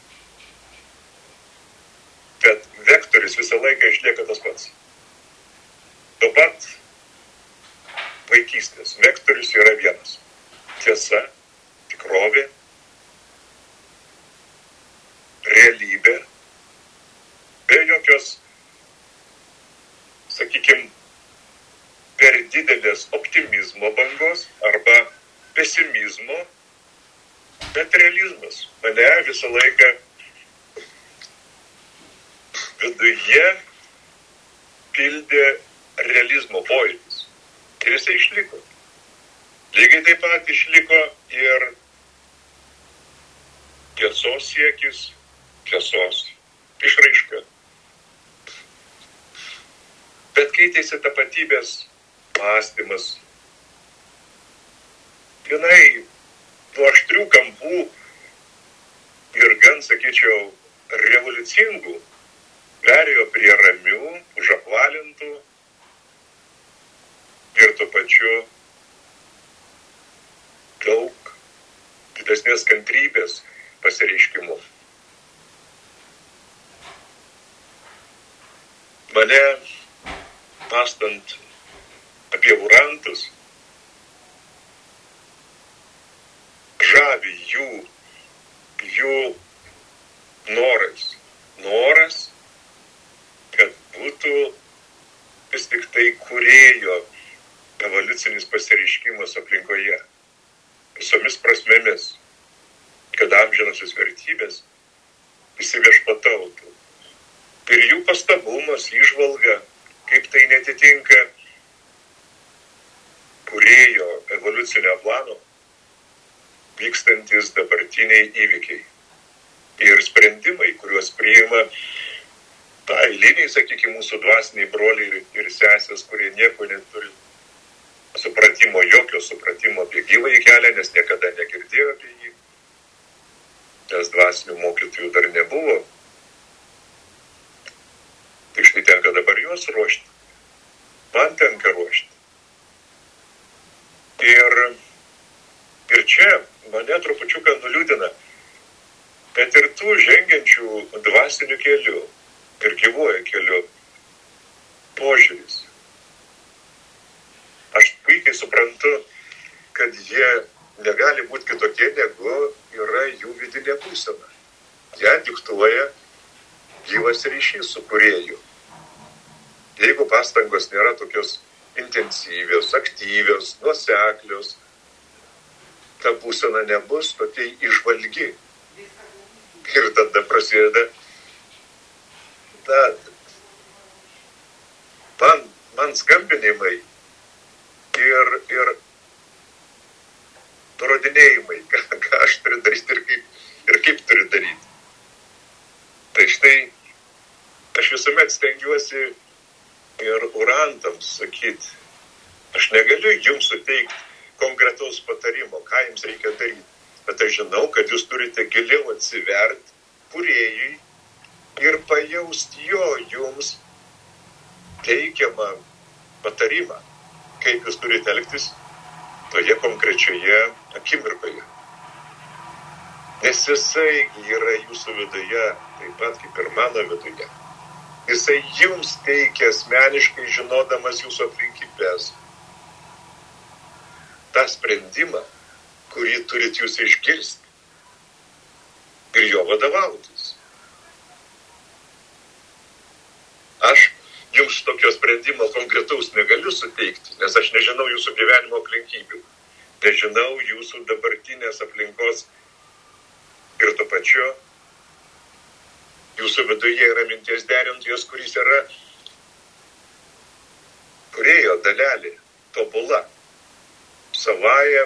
Speaker 1: bet vektorius visą laiką išlieka tas pats. Tuo pat vaikystės vektorius yra vienas. Tiesa, tikrovė, realybė, be jokios, sakykime, per didelės optimizmo bangos arba pesimizmo, bet realizmas. Mane visą laiką viduje pildė realizmo pojūtis. Ir jisai išliko. Lygiai taip pat išliko ir tiesos siekis, tiesos išraiška. Bet keitėsi tapatybės mąstymas. Vienai nuo aštrių kampų ir gan, sakyčiau, revoliucingų perėjo prie ramių, užapvalintų ir tuo pačiu daug didesnės kantrybės pasireiškimų. Mane, mąstant apie urantus, žavi jų noras, kad būtų vis tik tai kūrėjo evoliucinis pasireiškimas aplinkoje, visomis prasmėmis, kad amžinosios vertybės įsiviešpatautų. Ir jų pastabumas, įžvalga, kaip tai netitinka kūrėjo evoliucinio plano, vykstantis dabartiniai įvykiai. Ir sprendimai, kuriuos priima eiliniai, sakykime, mūsų dvasiniai broliai ir sesės, kurie nieko neturi jokio supratimo apie gyvąjį kelią, nes niekada negirdėjo apie jį, nes dvasinių mokytojų dar nebuvo. Tai štai tenka dabar juos ruošti. Man tenka ruošti. Ir čia mane trupučiuką nuliūdina, kad ir tų žengiančių dvasinių kelių ir gyvuoja keliu požiūris. Aš puikiai suprantu, kad jie negali būti kitokie, negu yra jų vidinė būsena. Jie diktuoja gyvas ryšys su kūrėju. Jeigu pastangos nėra tokios intensyvios, aktyvios, nuoseklios, ta būsena nebus tokia įžvalgi. Ir tada prasideda man skambinimai ir nurodinėjimai, ką aš turiu daryti ir kaip turiu daryti. Tai štai aš visuomet stengiuosi ir urantams sakyti, aš negaliu jums suteikti konkretaus patarimo, ką jums reikia daryti. Bet aš žinau, kad jūs turite giliau atsiverti kūrėjui ir pajausti jo jums teikiamą patarimą, kaip jūs turite elgtis toje konkrečioje akimirkoje. Nes jisai yra jūsų viduje, taip pat kaip ir mano viduje. Jisai jums teikia asmeniškai, žinodamas jūsų aplinkybės, tą sprendimą, kurį turit jūs išgirsti ir jo vadovautis. Aš jums tokio sprendimo konkretaus negaliu suteikti, nes aš nežinau jūsų gyvenimo aplinkybių, nežinau jūsų dabartinės aplinkos ir to pačiu jūsų viduje yra minties derintojas, kuris yra kūrėjo dalelė, tobula, savaja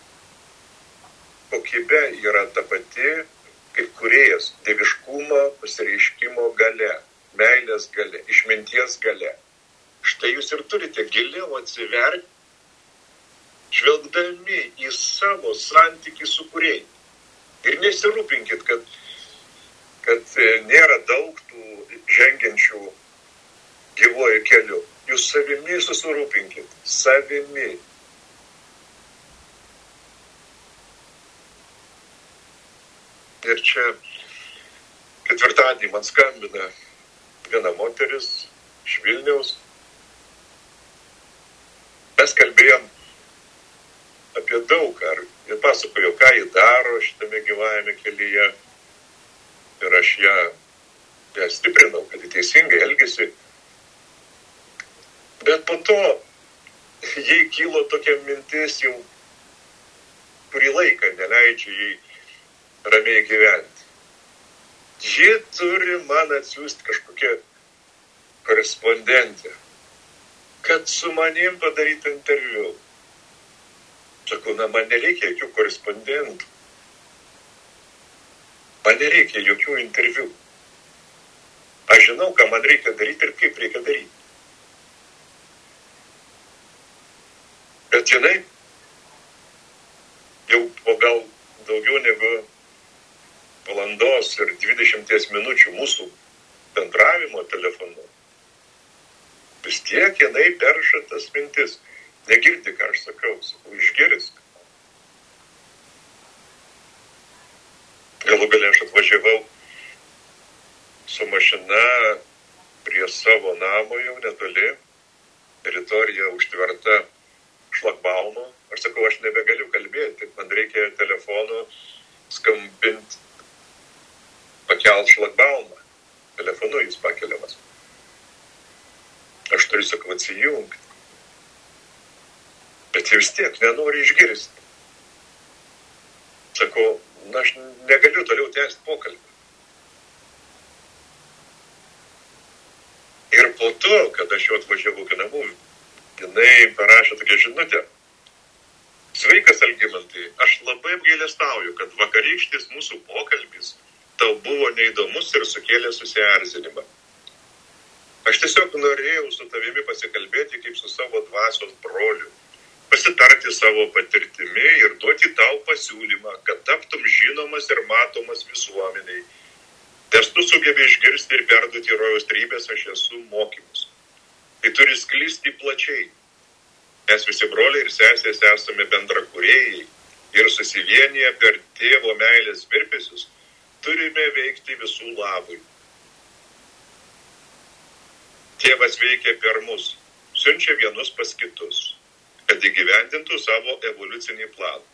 Speaker 1: kokybė yra ta pati, kaip kūrėjas, dieviškumo pasireiškimo galia, meilės galia, išminties galia. Štai jūs ir turite giliau atsiverti, žvelgdami į savo santykį su kūrėju. Ir nesirūpinkit, kad nėra daug tų žengiančių gyvuoju keliu. Jūs savimi susirūpinkit, savimi. Ir čia ketvirtadienį man skambina viena moteris iš Vilniaus. Mes kalbėjom apie daug, ir pasakojau, ką ji daro šitame gyvajame kelyje. Ir aš ją stiprinau, kad ji teisingai elgėsi. Bet po to jai kilo tokia mintis, jau kurį laiką neleidžia jai ramiai gyventi. Ji turi man atsiųsti kažkokią korespondentę, kad su manim padarytų interviu. Sakau, man nereikia jokių korespondentų. Man nereikia jokių interviu. Aš žinau, ką man reikia daryti ir kaip reikia daryti. Bet jinai jau po gal daugiau negu valandos ir 20 minučių mūsų bendravimo telefonu, vis tiek jinai perša tas mintis. Negirdi, ką aš sakau, išgirsk. Galų gale aš atvažiavau su mašina prie savo namo jau netoli, teritorija užtverta šlagbaumu. Aš sakau, aš nebegaliu kalbėti, man reikia telefonu skambinti, pakelt šlagbaumą. Telefonu jis pakeliamas. Aš turiu, sakau, atsijungti. Bet vis tiek nenori išgirsti. Sakau, aš negaliu toliau tęsti pokalbį. Ir po to, kad aš jau atvažiavau į namų, jinai parašė tokią žinutę. Sveikas, Algimantai, aš labai apgailestauju, kad vakarykštis mūsų pokalbis tau buvo neįdomus ir sukėlė susierzinimą. Aš tiesiog norėjau su tavimi pasikalbėti kaip su savo dvasios broliu, pasitarti savo patirtimi ir duoti tau pasiūlymą, kad taptum žinomas ir matomas visuomeniai. Nes tu sugebi išgirsti ir perduoti rojaus trybės, aš esu mokymus. Tai turi sklisti plačiai. Mes visi broliai ir sesės esame bendrakūrėjai ir susivienyje per tėvo meilės virpesius turime veikti visų labui. Tėvas veikia per mus, siunčia vienus pas kitus, kad įgyvendintų savo evoliucinį planą.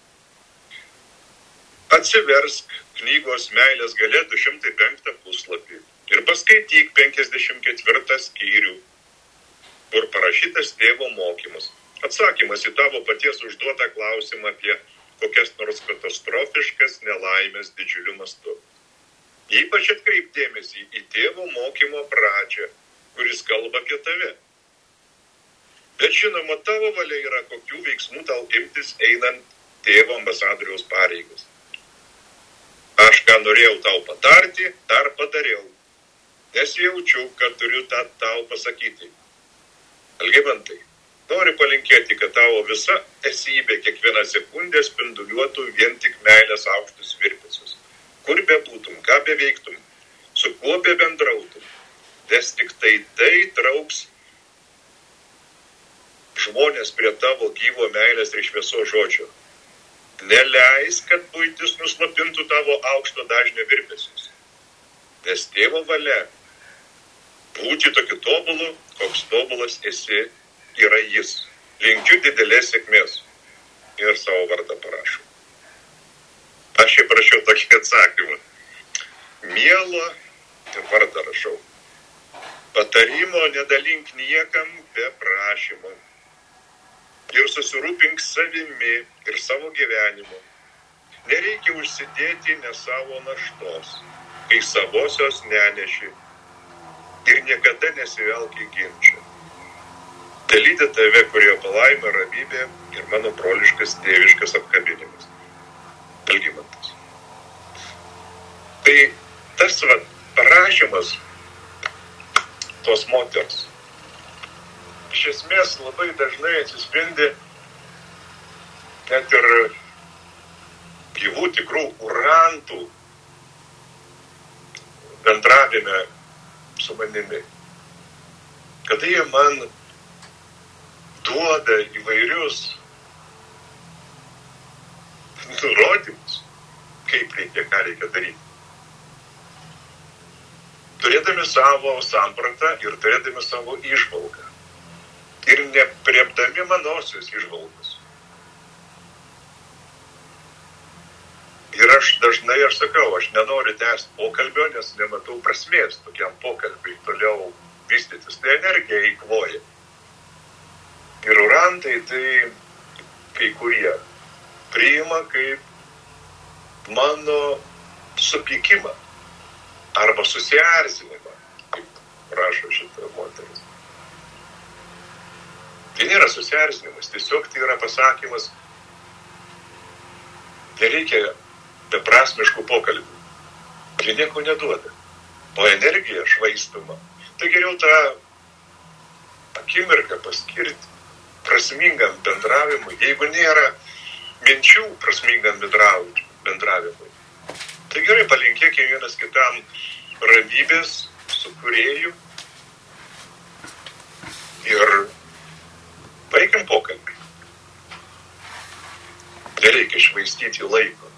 Speaker 1: Atsiversk knygos Meilės galia 205 puslapį ir paskaityk 54 skyrių, kur parašytas tėvo mokymas. Atsakymas į tavo paties užduotą klausimą apie kokias nors katastrofiškas nelaimės didžiuliu mastu. Ypač atkreip dėmesį į tėvo mokymo pradžią, kuris kalba apie tave. Bet žinoma, tavo valia yra kokių veiksmų tau imtis einant tėvo ambasadoriaus pareigas. Aš ką norėjau tau patarti, dar padariau, nes jaučiu, kad turiu tą tau pasakyti. Algimantai, noriu palinkėti, kad tavo visa esybė kiekvieną sekundę spinduliuotų vien tik meilės aukštus virpesius. Kur bebūtum, ką beveiktum, su kuo bebendrautum, nes tik tai trauks žmonės prie tavo gyvo meilės ir šviesos žodžio. Neleis, kad buitis nuslapintų tavo aukšto dažnio virpesius. Nes tėvo valia būti tokiu tobulu, koks tobulas esi, yra jis. Linkiu didelės sėkmės. Ir savo vardą parašau. Aš jau prašiau tokį atsakymą. Mielo ir vardą rašau. Patarimo nedalink niekam be prašymo. Ir susirūpink savimi ir savo gyvenimu. Nereikia užsidėti ne savo naštos, kai savosios neneši. Ir niekada nesivelk į ginčą. Dalydi tave, kurio palaima ramybė ir mano broliškas tėviškas apkabinimas. Algimantas. Tai tas parašymas tos moters iš esmės labai dažnai atsispindi net ir gyvų tikrų urantų bendravime su manimi. Kada jie man duoda įvairius nurodymus, kaip reikia, ką reikia daryti. Turėdami savo sampratą ir turėdami savo įžvalgą. Ir nepriepdami manosios įžvalgos. Ir aš sakau, aš nenoriu tęsti pokalbio, nes nematau prasmės tokiam pokalbiui toliau vystytis. Tai energija eikvoja. Ir urantai tai kai kurie priima kaip mano supykimą arba susierzinimą, kaip rašo šitą moteris. Tai nėra susierzinimas, tiesiog tai yra pasakymas, nereikia beprasmiškų pokalbių. Jie nieko neduoda. O energija švaistoma. Tai geriau tą akimirką paskirti prasmingam bendravimui, jeigu nėra minčių prasmingam bendravimui. Tai gerai palinkėkime vienas kitam ramybės su kūrėju ir baigiam pokalbį. Nereikia švaistyti laiko.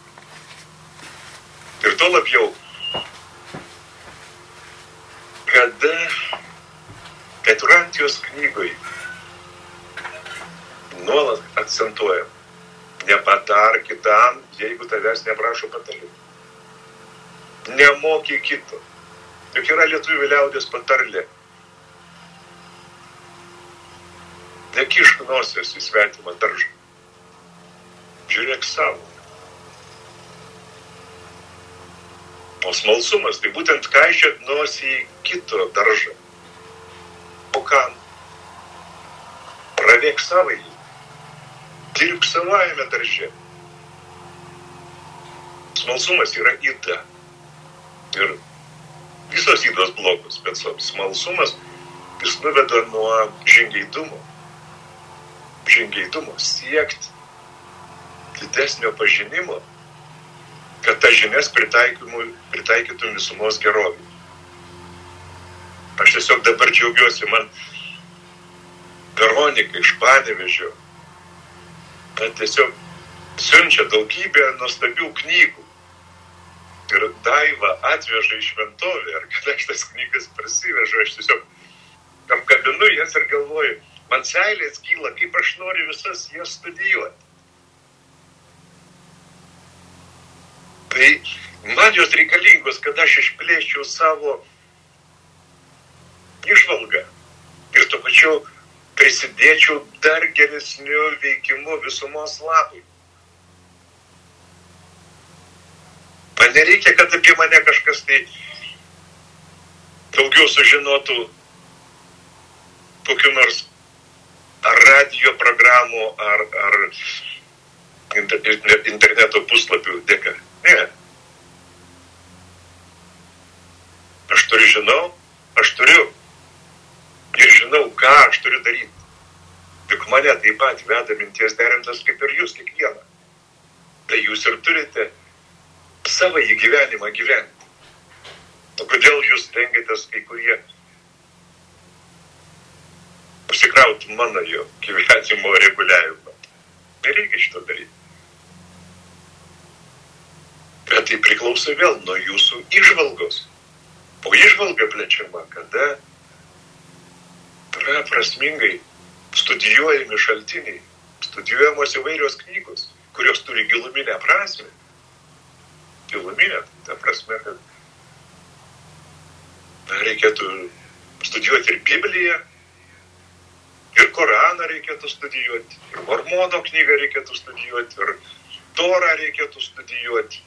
Speaker 1: Ir to labiau, kada Keturantijos knygoje nuolat akcentuojam. Nepatar kitam, jeigu tavęs neprašo patarimo. Nemoky kito. Juk yra lietuvių liaudės patarlė. Nekišk nosies į svetimą daržą. Žiūrėk savo. O smalsumas, tai būtent kaišiot nosį į kito daržą. O kam? Pravėk savąjį. Dirbk savajame darže. Smalsumas yra yda. Ir visos ydos blogos, bet smalsumas jis nuveda nuo žingeidumo. Žingeidumo siekti didesnio pažinimo, kad tas žinias pritaikytum visumos gerovį. Aš tiesiog dabar džiaugiuosi, man Veronika iš Panevėžio tiesiog siunčia daugybę nuostabių knygų. Ir Daiva atveža į šventovę, ir kad aš tas knygas prasivežu, aš tiesiog apkabinu jas ir galvoju, man seilės kyla, kaip aš noriu visas jas studijuoti. Tai man jos reikalingos, kad aš išplėščiau savo įžvalgą ir tuo pačiu prisidėčiau dar geresniu veikimu visumos labui. Man nereikia, kad apie mane kažkas tai daugiau sužinotų kokiu nors ar radio programų, ar interneto puslapių dėka. Ne. Aš turiu ir žinau, ką aš turiu daryti. Juk mane taip pat veda minties derintas kaip ir jūs kiekvieną. Tai jūs ir turite savąjį gyvenimą gyventi. O kodėl jūs stengiatės kai kurie užsikrauti mano jo gyvenimo reguliavimą? Nereikia šito daryti. Bet tai priklauso vėl nuo jūsų įžvalgos. O įžvalga plečiama, kada yra prasmingai studijuojami šaltiniai, studijuojamos įvairios knygos, kurios turi giluminę prasmę. Giluminę, ta prasme, kad reikėtų studijuoti ir Bibliją, ir Koraną reikėtų studijuoti, ir Mormono knygą reikėtų studijuoti, ir Torą reikėtų studijuoti,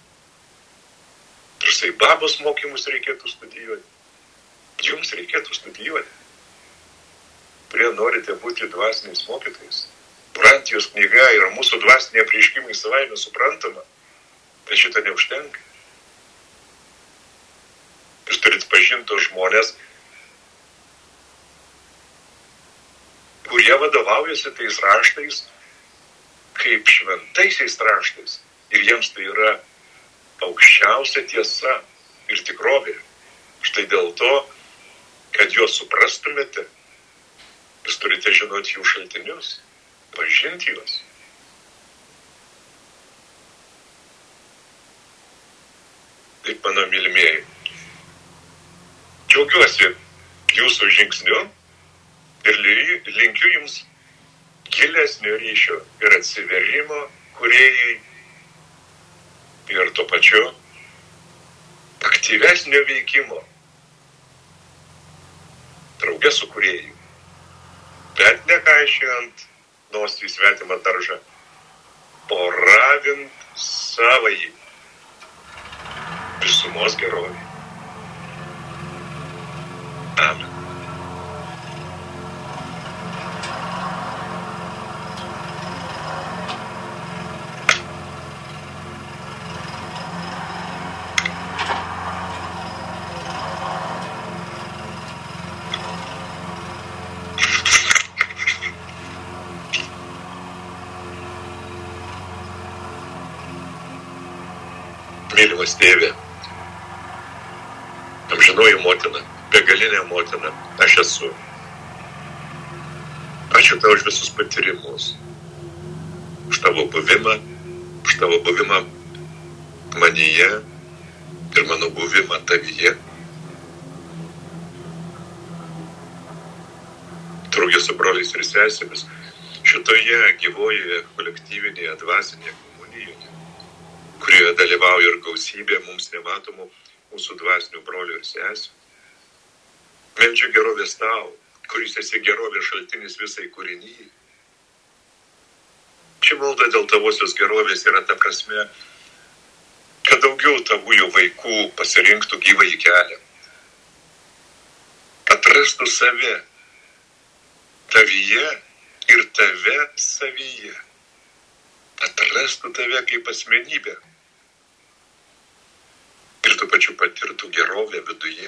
Speaker 1: ir Saibabos mokymus reikėtų studijuoti. Jums reikėtų studijuoti, kurie norite būti dvasiniais mokytojais. Brantijos knyga ir mūsų dvasiniai apreiškimai savaime suprantama, bet šito neužtenka. Jūs turit pažinti tos žmonės, kurie vadovaujasi tais raštais kaip šventaisiais raštais. Ir jiems tai yra aukščiausia tiesa ir tikrovė. Štai dėl to, kad juos suprastumėte, jūs turite žinoti jų šaltinius, pažinti juos. Taip, mano mylimieji, džiaugiuosi jūsų žingsniu ir linkiu jums gilesnio ryšio ir atsiverimo kūrėjai ir tuo pačiu aktyvesnio veikimo drauge su kūrėjai, bet nekaišiant nosį į svetimą daržą, o ravint savąjį visumos gerovį. Amen. Mylimas Tėve, amžinoji motina, begalinė motina, aš esu. Ačiū tau už visus patyrimus, už tavo buvimą manyje ir mano buvimą tavyje. draugė su broliais ir sesėmis šitoje gyvojoje kolektyvinėje dvasinėje komunijoje, kurioje dalyvauja ir gausybė mums nematomų mūsų dvasinių brolių ir sesių. Meldžiu gerovės tau, kuris esi gerovės šaltinis visai kūrinyjai. Ši malda dėl tavosios gerovės yra ta prasme, kad daugiau tavųjų vaikų pasirinktų gyvąjį kelią, atrastų save tavyje ir tave savyje, atrastų tave kaip asmenybę ir tuo pačiu patirtų gerovę viduje.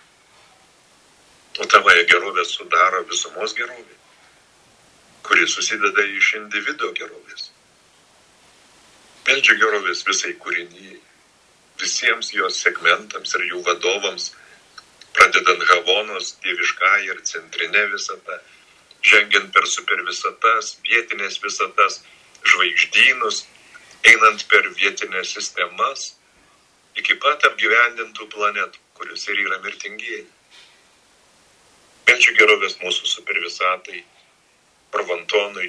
Speaker 1: O tavoje gerovę sudaro visumos gerovė, kuri susideda iš individo gerovės. Meldžiu gerovės visai kūrinyjai, visiems jos segmentams ir jų vadovams, pradedant Havonos dieviškąją ir centrinę visatą, žengiant per supervisatas, vietinės visatas, žvaigždynus, einant per vietinės sistemas, iki pat apgyvendintų planetų, kuriuose ir yra mirtingieji. Meldžiu gerovės mūsų supervisatai, Parvantonui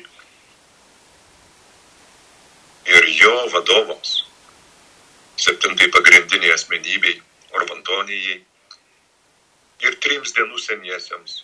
Speaker 1: ir jo vadovams, 7 pagrindiniai asmenybei, Orvantonijai ir 3 dienų seniesiems,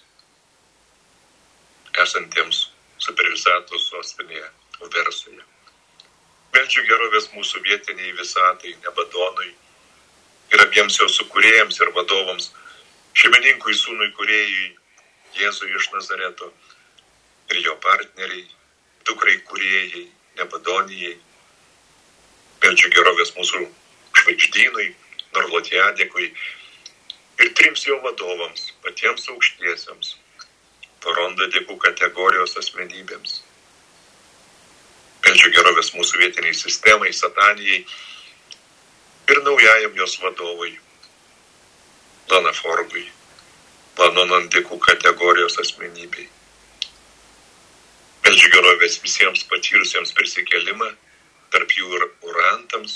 Speaker 1: esantiems supervisatos sostinėje Uversoje. Meldžiu gerovės mūsų vietiniai visatai, Nebadonui ir abiems jo sukūrėjams ir vadovams, šeimininkui sūnui kūrėjui Jėzui iš Nazareto ir jo partneriai, dukrai kūrėjai, Nebadonijai. Meldžiu gerovės mūsų žvaigždynui, Norlotjadekui ir 3 jo vadovams, patiems aukštiesiems, Porondadekų kategorijos asmenybėms. Meldžiu gerovės mūsų vietiniai sistemai, Satanijai ir naujajam jos vadovui, Lanaforgui, Lanonandekų kategorijos asmenybei. Meldžiu gerovės visiems patyrusiems prisikėlimą, tarp jų ir urantams.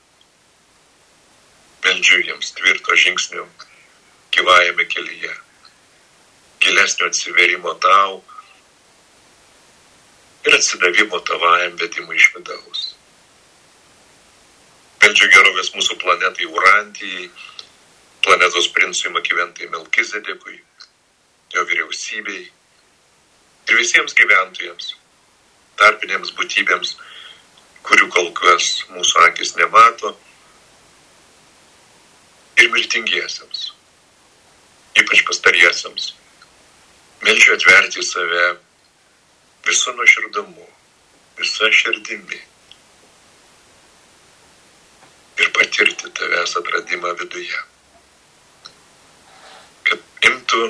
Speaker 1: Meldžiu jiems tvirto žingsnio gyvajame kelyje, gilesnio atsiverimo tau ir atsidavimo tavajam vedimui iš vidaus. Meldžiu gerovės mūsų planetai Urantijai, planetos princui Makiventai Melkizedekui, jo vyriausybei ir visiems gyventojams, tarpinėms būtybėms, kurių kol kas mūsų akis nemato, ir mirtingiesiems, ypač pastariesiems. Meldžiu atverti save visu nuoširdumu, visa širdimi ir patirti tavęs atradimą viduje. Kad imtų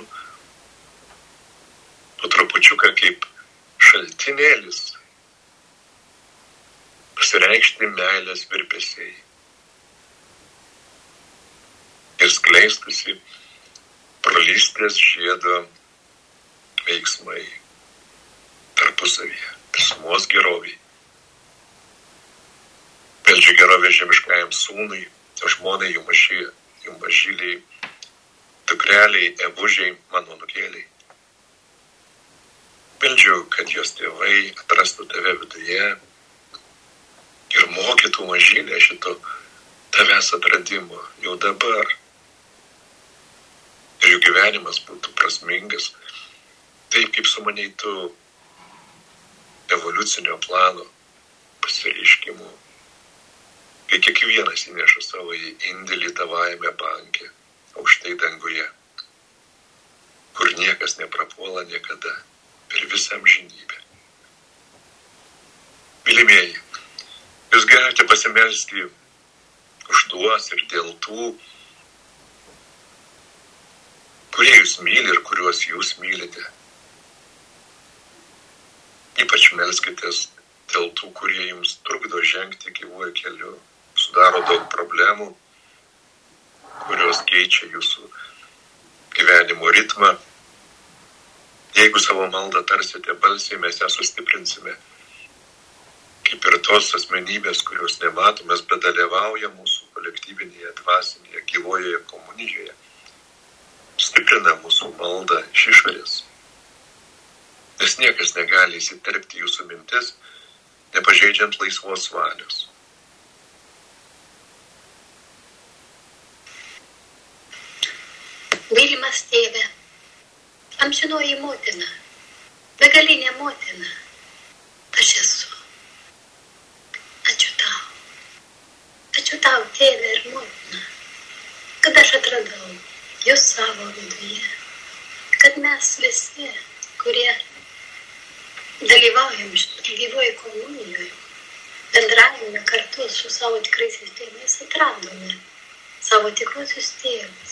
Speaker 1: po trupučiuką kaip šaltinėlis pasireikšti meilės virpesiai ir skleistusi pralystės žiedo veiksmai tarpusavyje, visumos geroviai. Meldžiu gerovę žemiškajam sūnui, žmonai, jų mažyliai, dukreliai, ebužiai, mano nukėliai. Meldžiu, kad jos tėvai atrastų tave viduje ir mokytų mažylę šito tavęs atradimo jau dabar. Ir jų gyvenimas būtų prasmingas, taip kaip sumaneitų evoliucinio plano pasireiškimų, kai kiekvienas įneša savo indėlį tavajame banke, aukštai danguje, kur niekas neprapuola niekada per visą amžinybę. Mylimieji, jūs galite pasimelsti už tuos ir dėl tų, kurie jūs myli ir kuriuos jūs mylite. Ypač melskitės dėl tų, kurie jums trukdo žengti gyvuoju keliu, sudaro daug problemų, kurios keičia jūsų gyvenimo ritmą. Jeigu savo maldą tarsite balsiai, mes ją sustiprinsime. Kaip ir tos asmenybės, kurios nematomės, bet dalyvauja mūsų kolektyvinėje, dvasinėje, gyvojoje komunijoje. Stiprina mūsų maldą iš išorės. nes niekas negali įsiterpti jūsų mintis, nepažeidžiant laisvos valios.
Speaker 2: Mylimas tėve, amžinoji motina, begalinė motina, aš esu. Ačiū tau. Ačiū tau, tėve ir motina, kad aš atradau jūs savo viduje, kad mes visi, kurie dalyvaujam gyvoje komunijoje, bendravime kartu su savo tikraisiais tėvais, atradome savo tikrosius tėvus.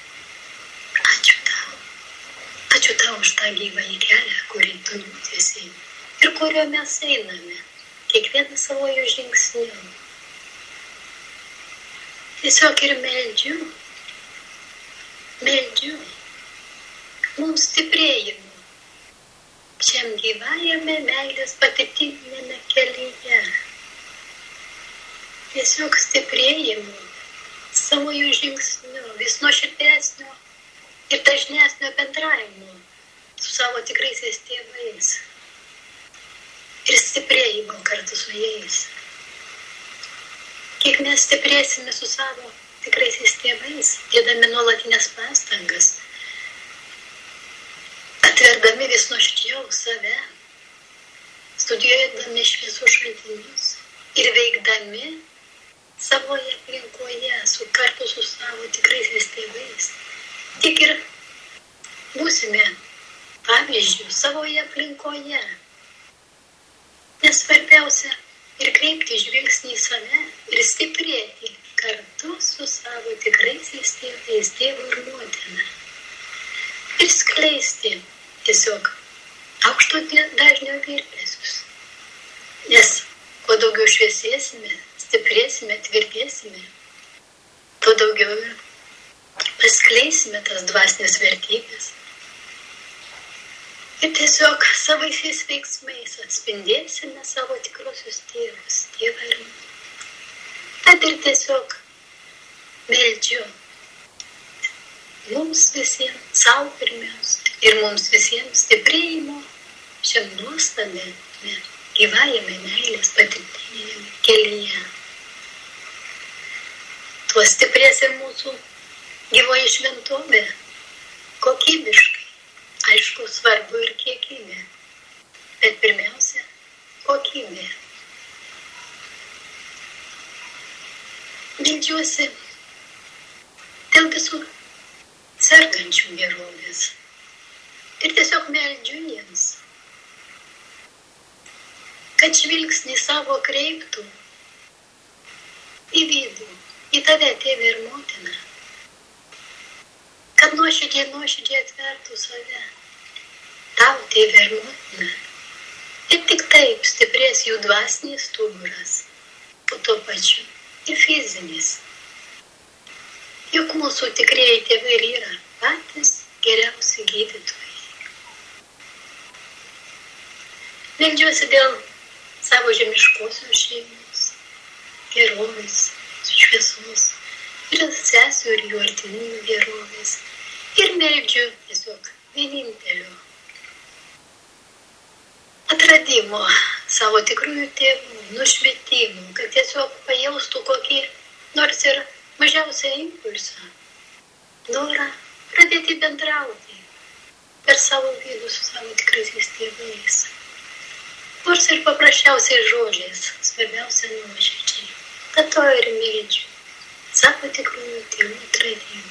Speaker 2: Ačiū tau už tą gyvąjį kelią, kurį tu nutiesi ir kurio mes einame, kiekvieną savojo žingsniu. Tiesiog ir meldžiu mums stiprėjimo šiam gyvajame meilės patirtinėme kelyje. Tiesiog stiprėjimo savojo žingsniu, vis nuoširdesnio ir dažnesnio bendravimo su savo tikraisiais tėvais ir stiprėjimo kartu su jais. Kiek mes stiprėsime su savo tikraisiais tėvais, dėdami nuolatinės pastangas, atverdami vis nuoširdžiau save, studijuodami šviesų šaltinius ir veikdami savoje aplinkoje kartu su savo tikraisiais tėvais, tiek ir būsime pavyzdžių savoje aplinkoje. Nes svarbiausia ir kreipti žvilgsnį į save ir stiprėti kartu su savo tikraisiais tėvais, tėvu ir motina. Ir skleisti tiesiog aukšto dažnio virpesius. Nes kuo daugiau šviesėsime, stiprėsime, tvirtėsime, tuo daugiau ir paskleisime tas dvasinės vertybės. Ir tiesiog savaisiais veiksmais atspindėsime savo tikrosius tėvus, tėvą ir motiną. Tad ir tiesiog meldžiu mums visiems, savo pirmiausia, ir mums visiems stiprėjimo šiam nuostabiame gyvajame meilės patirtinėme kelyje. Tuo stiprės ir mūsų gyvoji šventovė, kokybiškai, aišku, svarbu ir kiekybė, bet pirmiausia, kokybė. Meldžiuosi dėl visų sergančių gerovės ir tiesiog meldžiu jiems, kad žvilgsnį savo kreiptų į vidų, į tave, tėvę ir motiną, kad nuoširdžiai atvertų save, tau, tėvę ir motiną. Ir tik taip stiprės jų dvasinis stuburas, o tuo pačiu ir fizinis. Juk mūsų tikrieji tėvai yra patys geriausi gydytojai. Meldžiuosi dėl savo žemiškosios šeimos, gerovės, šviesos, ir sesių ir jų artimųjų gerovės. Ir meldžiu tiesiog vienintelio atradimo savo tikrųjų tėvų, nušvietimų, kad tiesiog pajaustų kokį nors ir mažiausią impulsą, norą pradėti bendrauti per savo vidų su savo tikraisiais tėvais. Nors ir paprasčiausiais žodžiais, svarbiausia nuoširdžiai. Kad to ir meldžiu savo tikrųjų tėvų atradimo.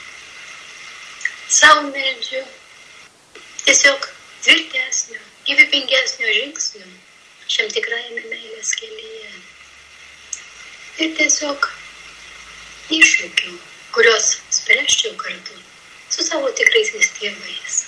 Speaker 2: Sau meldžiu tiesiog tvirtesnio, gyvybingesnio žingsnio šiam tikrajame meilės kelyje. Ir tiesiog iššūkių, kuriuos spręsčiau kartu su savo tikraisiais tėvais.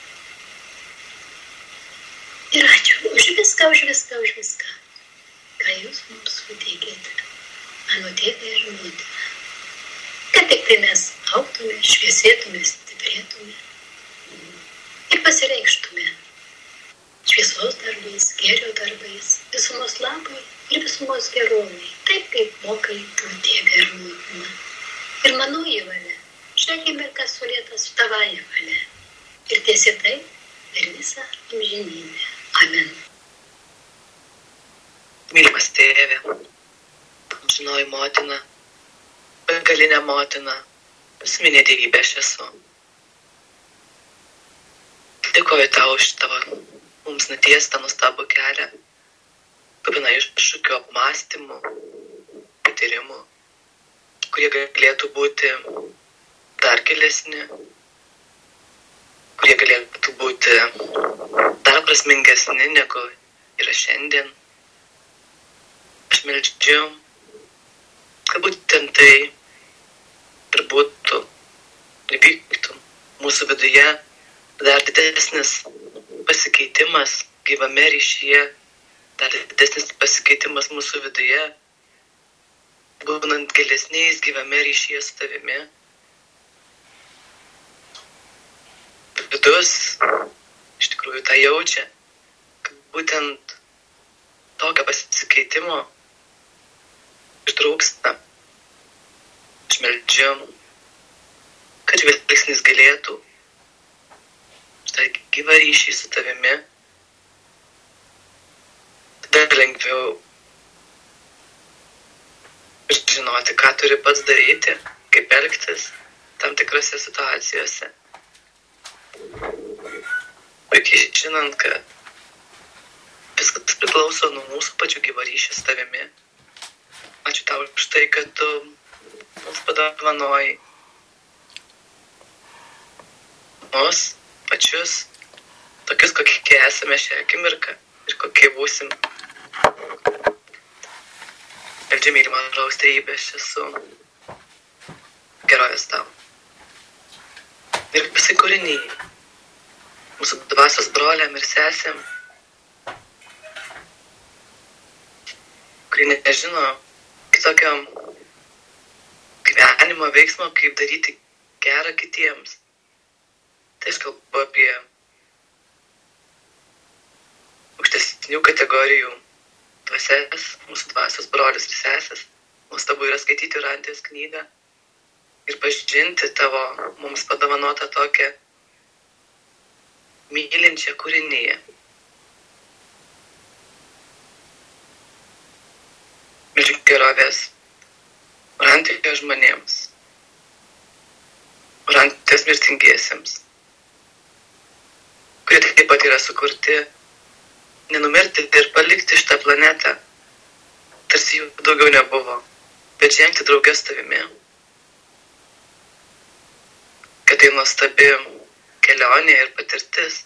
Speaker 2: Ir ačiū už viską, ką jūs mums suteikėte, mano tėvė ir motina. Kad tik tai mes augtume, šviesėtume, stiprėtume ir pasireikštume šviesos darbais, gėrio darbais, visumos labui ir visumos gerovai, taip kaip mokai tu, tėvė ir motina. Ir manoji valia, šią akimirką sulėta su tavąja valia. Ir tiesi taip, per visą amžinybę. Amen.
Speaker 8: Mylimas tėve, amžinoji motina, begalinė motina, esminė dievybė aš esu. Dėkoju tau už tavo mums nutiestą nuostabų kelią, kupiną iššūkių, apmąstymų, patyrimų, kurie galėtų būti dar gilesni, kurie galėtų būti dar prasmingesni negu yra šiandien. Aš meldžiu, kad būtent tai ir būtų, ir vyktų mūsų viduje dar didesnis pasikeitimas gyvame ryšyje, dar didesnis pasikeitimas mūsų viduje, būnant gilesniais gyvame ryšyje su tavimi. Vidus iš tikrųjų tą jaučia, kad būtent tokio pasikeitimo ištrūksta. Aš meldžiu, kad žvilgsnis galėtų štai gyvą ryšį su tavimi dar lengviau žinoti, ką turi pats daryti, kaip elgtis tam tikrose situacijose. Puikiai žinant, kad viskas priklauso nuo mūsų pačių gyvo ryšio su tavimi. Ačiū tau už tai, kad tu mums padovanoji mus pačius, tokius, kokie esame šią akimirką ir kokie būsim. Meldžiu, mylima Rojaus trejybė, aš esu gerovės tau. Ir visai kūriniai, mūsų dvasios broliam ir sesėm, kurie nežino kitokio gyvenimo veiksmo, kaip daryti gerą kitiems. Tai aš kalbu apie aukštesnių kategorijų dvasias, mūsų dvasios brolius ir sesės. Nuostabu yra skaityti Rantės knygą ir pažinti tavo mums padovanotą tokią mylinčią kūriniją. Meldžiu gerovės Rantės žmonėms, Rantės mirtingiesiems, kurie taip pat yra sukurti nenumirti ir palikti šitą planetą, tarsi jų daugiau nebuvo, bet žengti drauge su tavimi. Kad tai nuostabi kelionė ir patirtis.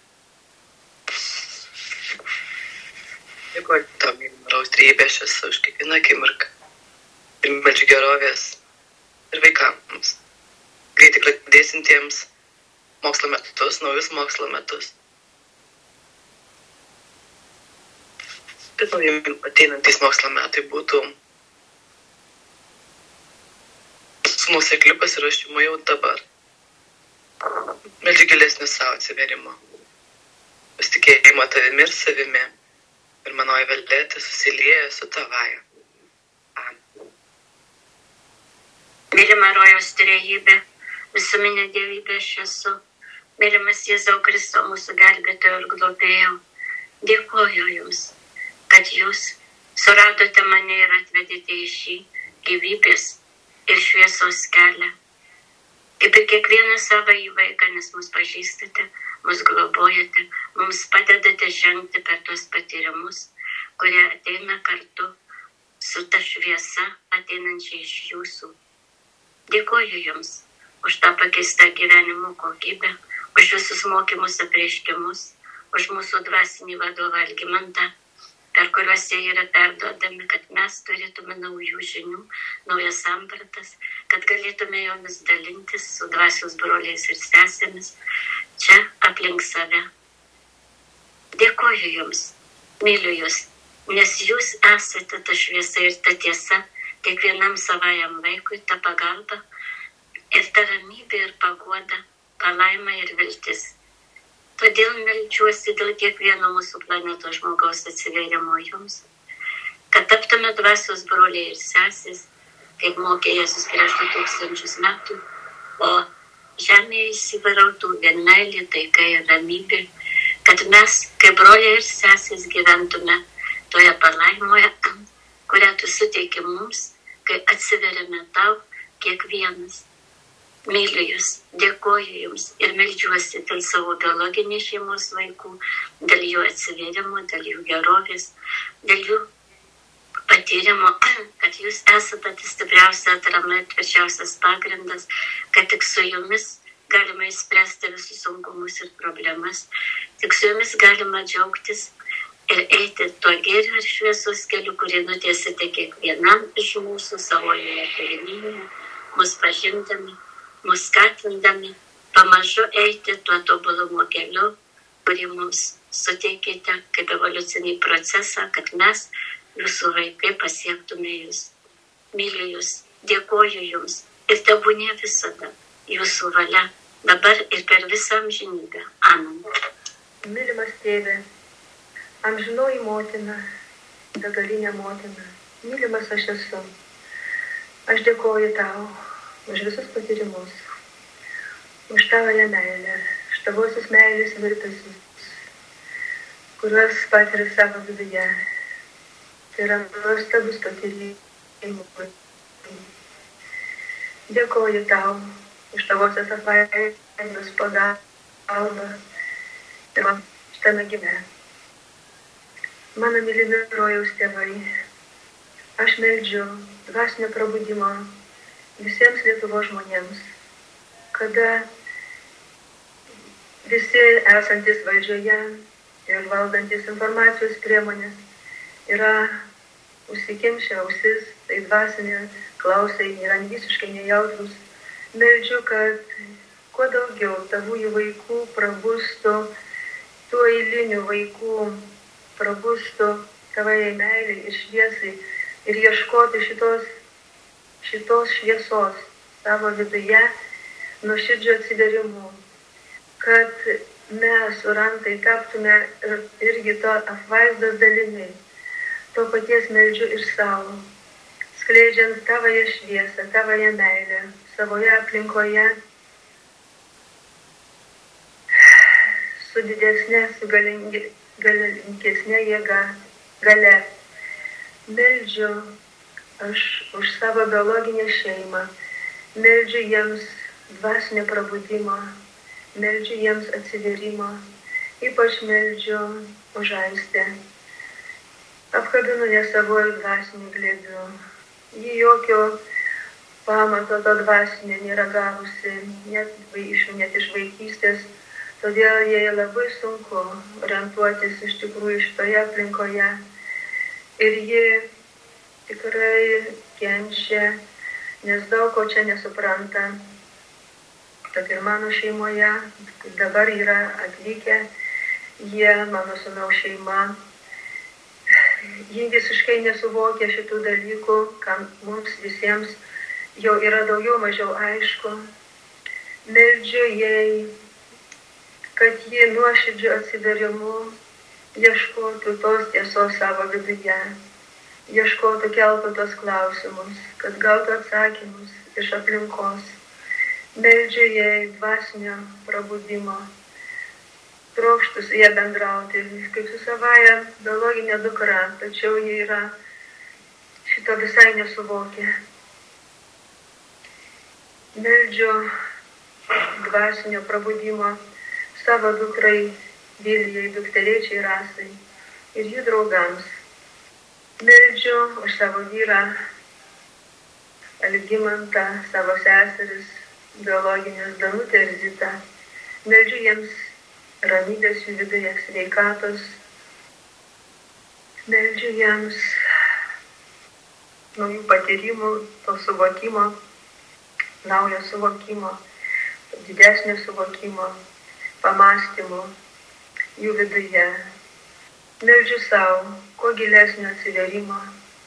Speaker 8: Dėkoju tau, mylima Rojaus trejybė, aš esu už kiekvieną akimirką. Ir meldžiu gerovės ir vaikams, greitai pradėsintiems mokslo metus, naujus mokslo metus. Kad ateinantys mokslo metai būtų su nuosekliu pasiruošimu jau dabar. Meldžiu gilesnio savo atsiverimo, pasitikėjimo tavimi ir savimi, ir manoji velėtė susilieja su tavaja. Amen.
Speaker 4: Mylima Rojaus trejybė, visuminė dievybė aš esu, mylimas Jėzau Kristau, mūsų gelbėtojo ir globėjo, dėkoju jums, kad jūs suradote mane ir atvedėte į šį gyvybės ir šviesos kelią. Kaip ir kiekvieną savąjį vaiką, nes mus pažįstate, mus globojate, mums padedate žengti per tuos patyrimus, kurie ateina kartu su ta šviesa ateinančia iš jūsų. Dėkoju jums už tą pakeistą gyvenimo kokybę, už visus mokymus apreiškimus, už mūsų dvasinį vadovą Algimantą, per kuriuose yra perduodami, kad mes turėtume naujų žinių, naujas sampratas, kad galėtume jomis dalintis su dvasios broliais ir sesėmis čia aplink save. Dėkoju jums, myliu jūs, nes jūs esate ta šviesa ir ta tiesa, kiekvienam savajam vaikui ta pagalba ir ta ramybė ir paguoda, palaima ir viltis. Todėl meldžiuosi dėl kiekvieno mūsų planetos žmogaus atsivėrimo jums, kad taptume dvasios broliai ir sesės, kaip mokė Jėzus prieš 2000 metų, o žemėje įsivyrautų vien meilė, taika ir ramybė, kad mes, kaip broliai ir sesės, gyventume toje palaimoje, kurią tu suteiki mums, kai atsiveriame tau kiekvienas. Myliu jūs, dėkoju jums ir meldžiuosi dėl savo biologinės šeimos vaikų, dėl jų atsiverimo, dėl jų gerovės, dėl jų patyrimo, kad jūs esate pati stipriausia atrama ir tvirčiausias pagrindas, kad tik su jumis galima išspręsti visus sunkumus ir problemas, tik su jumis galima džiaugtis ir eiti tuo gėrio ir šviesos keliu, kurį nutiesite kiekvienam iš mūsų savojoje tėvynėje, mus pažindami, mus skatindami, pamažu eiti tuo tobulumo keliu, kurį mums suteikite kaip evoliucinį procesą, kad mes, jūsų vaikai, pasiektume jūs. Myliu jūs, dėkoju jums ir tebūnie visada jūsų valia, dabar ir per visą amžinybę. Amen.
Speaker 3: Mylimas tėve, amžinoji motina, begalinė motina, mylimas aš esu. Aš dėkoju tau už visus patyrimus, už tavoje meilę, už tavosios meilės virpesius, kuriuos patiri savo viduje. Tai yra nuostabus patyrimai. Dėkoju tau už tavosios apvaizdos pagalbą šitame gyvenime. Mano mylimi rojaus tėvai, aš meldžiu dvasinio prabudimo visiems Lietuvos žmonėms, kada visi esantis valdžioje ir valdantis informacijos priemonės yra užsikimšę ausis, tai dvasinė klausai yra visiškai nejautrus. Meldžiu, kad kuo daugiau tavųjų vaikų prabustų, tų eilinių vaikų prabustų tavai meiliai ir šviesai ir ieškoti šitos šviesos savo viduje, nuoširdžiu atsiverimu, kad mes surantai taptume irgi to apvaizdos dalimi. To paties meldžiu ir savo, skleidžiant tavoje šviesą, tavoje meilę, savoje aplinkoje, su didesnė, su galinkesnė jėga, gale. Meldžiu aš už savo biologinę šeimą, meldžiu jiems dvasinio prabudimo, meldžiu jiems atsiverimo, ypač meldžiu už Aistę. Apkabinu ją savoju dvasiniu glėbiu. Ji jokio pamato to dvasinio nėra gavusi, net iš vaikystės, todėl jai labai sunku orientuotis iš tikrųjų šitoje aplinkoje. Ir ji tikrai kenčia, nes daug ko čia nesupranta. Tad ir mano šeimoje dabar yra atvykę jie, mano sūnaus šeima. Ji visiškai nesuvokia šitų dalykų, kam mums visiems jau yra daugiau mažiau aišku. Meldžiu jai, kad ji nuoširdžiu atsiverimu ieškotų tos tiesos savo viduje, ieškotų, keltų tos klausimus, kad gautų atsakymus iš aplinkos. Meldžiu jai dvasinio prabudimo, trokštų su ją bendrauti, kaip su savaja biologinė dukra, tačiau ji yra šito visai nesuvokia. Meldžiu dvasinio prabudimo savo dukrai Vilijai, dukterėčiai Rasai ir jų draugams. Meldžiu už savo vyrą Algimantą, savo seseris biologinės Danutę ir Zitą. Meldžiu jiems ramybės jų viduje, sveikatos. Meldžiu jiems naujų patyrimų, to suvokimo, naujo suvokimo, didesnio suvokimo, pamąstymų jų viduje. Meldžiu savo, kuo gilesnio atsiverimo.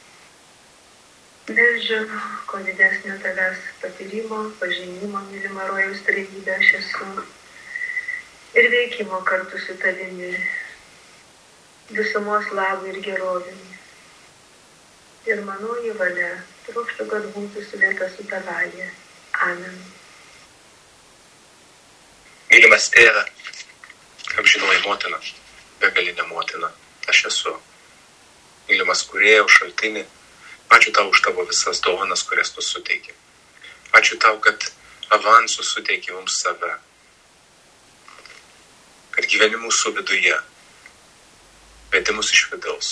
Speaker 3: Meldžiu, kuo didesnio tavęs patyrimo, pažinimo, mylima rojaus trejybė aš esu. Ir veikimo kartu su tavimi, visumos labui ir gerovimi. Ir manoji valia, trokštu, kad būtų sulieta su tavąja. Amen.
Speaker 10: Mylimas tėve,
Speaker 1: Amžinoji motina, begalinė motina, aš esu. Mylimas Kūrėjau, šaltinį, ačiū tau už tavo visas dovanas, kurias tu suteiki. Ačiū tau, kad avansų suteiki mums save, kad gyveni mūsų viduje, vedi mus iš vidaus.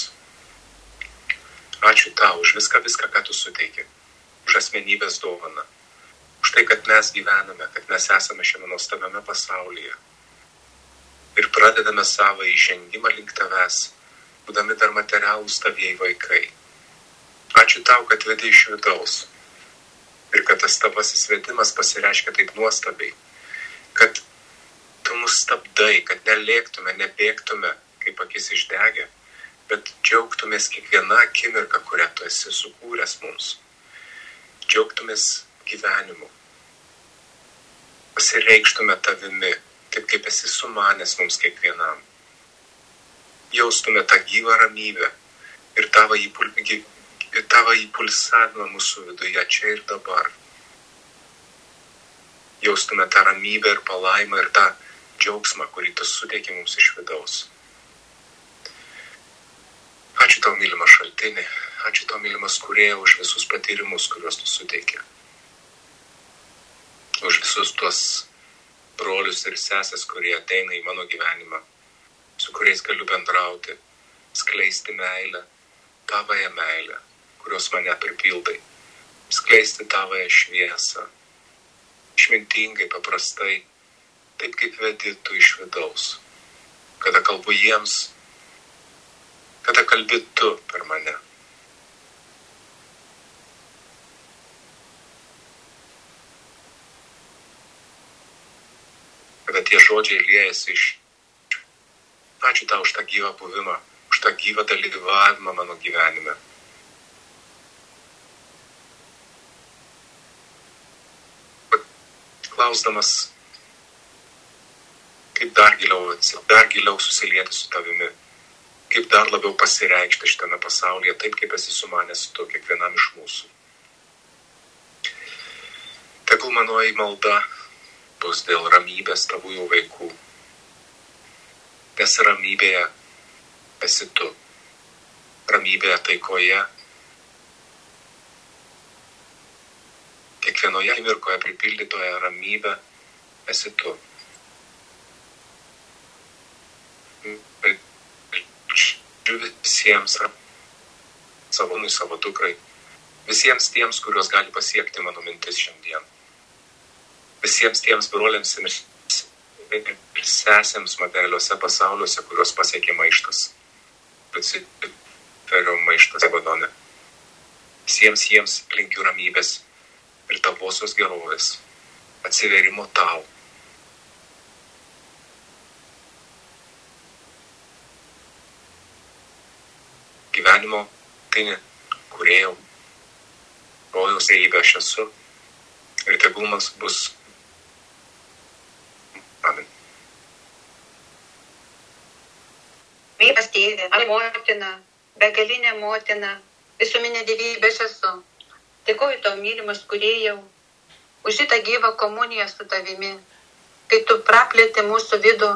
Speaker 1: Ačiū tau už viską, ką tu suteiki, už asmenybės dovaną, už tai, kad mes gyvename, kad mes esame šiame nuostabiame pasaulyje ir pradedame savo įžengimą link tavęs, būdami dar materialūs tavieji vaikai. Ačiū tau, kad vedi iš vidaus ir kad tas tavasis vedimas pasireiškia taip nuostabiai, kad tu mus stabdai, kad nelėktume, nebėgtume, kaip akis išdegę, bet džiaugtumės kiekviena akimirka, kurią tu esi sukūręs mums. Džiaugtumės gyvenimu. Pasireikštume tavimi, taip kaip esi sumanęs mums kiekvienam. Jaustume tą gyvą ramybę ir tavo įpulsavimą mūsų viduje čia ir dabar. Jaustume tą ramybę ir palaimą ir tą džiaugsmą, kurį tu suteiki mums iš vidaus. Ačiū tau, mylimas šaltinį, ačiū tau, mylimas Kūrėjau, už visus patyrimus, kuriuos tu suteiki. Už visus tuos brolius ir sesės, kurie ateina į mano gyvenimą, su kuriais galiu bendrauti, skleisti meilę, tavąją meilę, kurios mane pripildai, skleisti tavąją šviesą, išmintingai, paprastai, taip kaip vedi tu iš vidaus, kada kalbu jiems, kada kalbi tu per mane. Kada tie žodžiai liejasi iš... Ačiū tau už tą gyvą buvimą, už tą gyvą dalyvavimą mano gyvenime. Klausdamas, kaip dar giliau susilieti su tavimi, kaip dar labiau pasireikšti šitame pasaulyje, taip kaip esi sumanęs tu kiekvienam iš mūsų. Tegul manoji malda bus dėl ramybės tavųjų vaikų, nes ramybėje esi tu, ramybėje taikoje, kiekvienoje akimirkoje pripildytoje ramybę esi tu. Visiems savonui, savo dukrai, visiems tiems, kuriuos gali pasiekti mano mintis šiandien, visiems tiems broliams ir sesėms materialiuose pasauliuose, kuriuos pasiekė maištas, Luciferio maištas Abadone. Visiems jiems linkiu ramybės ir tavosios gerovės, atsiverimo tau. Gyvenimo tinį, Kūrėjau, rojaus realybė aš esu ir tegul man bus. Amen.
Speaker 6: Mylimas Tėve, motina, begalinė motina, visuminė dievybė aš esu. Dėkoju tau, mylimas Kūrėjau, už šitą gyvą komuniją su tavimi, kai tu praplėti mūsų vidų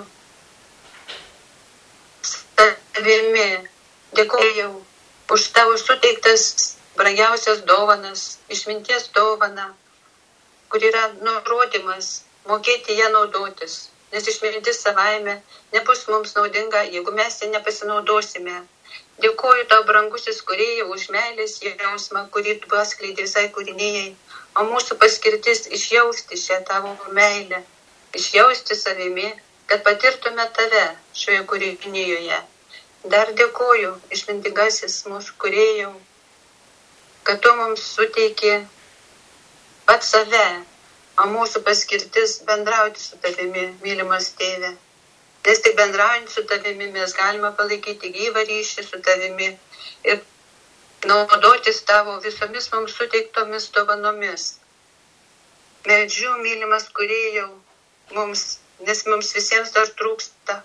Speaker 6: tavimi. Dėkoju už tavo suteiktas brangiausias dovanas, išminties dovana, kur yra nurodymas mokėti ją naudotis, nes išmintis savaime nebus mums naudinga, jeigu mes ją nepasinaudosime. Dėkoju tau, brangusis Kūrėjau, už meilės jausmą, kurį tu paskleidai visai kūrinėjai, o mūsų paskirtis išjausti šią tavo meilę, išjausti savimi, kad patirtume tave šioje kūrinėjoje. Dar dėkoju, išmintingasis mūsų Kūrėjau, kad tu mums suteiki pats save, o mūsų paskirtis bendrauti su tavimi, mylimas Tėve. Nes tik bendraujant su tavimi mes galime palaikyti gyvą ryšį su tavimi ir naudotis tavo visomis mums suteiktomis dovanomis. Meldžiu, mylimas Kūrėjau, nes mums visiems dar trūksta,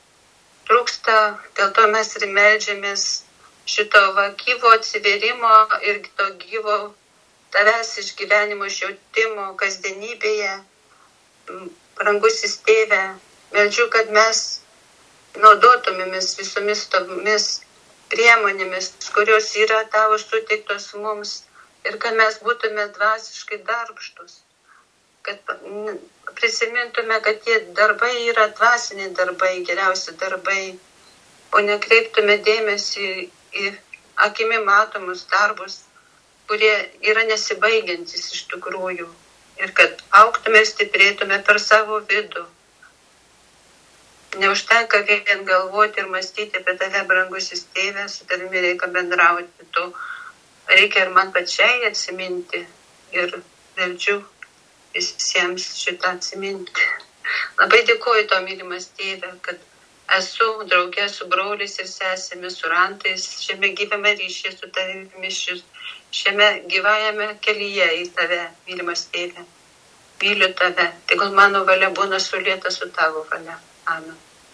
Speaker 6: dėl to mes ir meldžiamės šito gyvo atsiverimo ir to gyvo tavęs išgyvenimo išjautimo kasdienybėje. Brangusis Tėve, meldžiu, kad mes naudotumėmės visomis tomis priemonėmis, kurios yra tavo suteiktos mums ir kad mes būtume dvasiškai darbštus, kad prisimintume, kad tie darbai yra dvasiniai darbai, geriausi darbai, o nekreiptume dėmesį į akimi matomus darbus, kurie yra nesibaigiantis iš tikrųjų, ir kad augtume ir stiprėtume per savo vidų. Neužtenka vien galvoti ir mąstyti apie tave, brangusis tėve, su tavimi reikia bendrauti, tu reikia ir man pačiai atsiminti ir meldžiu visiems šitą atsiminti. Labai dėkoju tau, mylimas tėve, kad esu draugė su broliais ir sesėmis, su rantais, šiame gyvame ryšyje su tavimi, šiame gyvajame kelyje į tave, mylimas tėve. Myliu tave, tegul mano valia būna sulieta su tavo valia. Amen.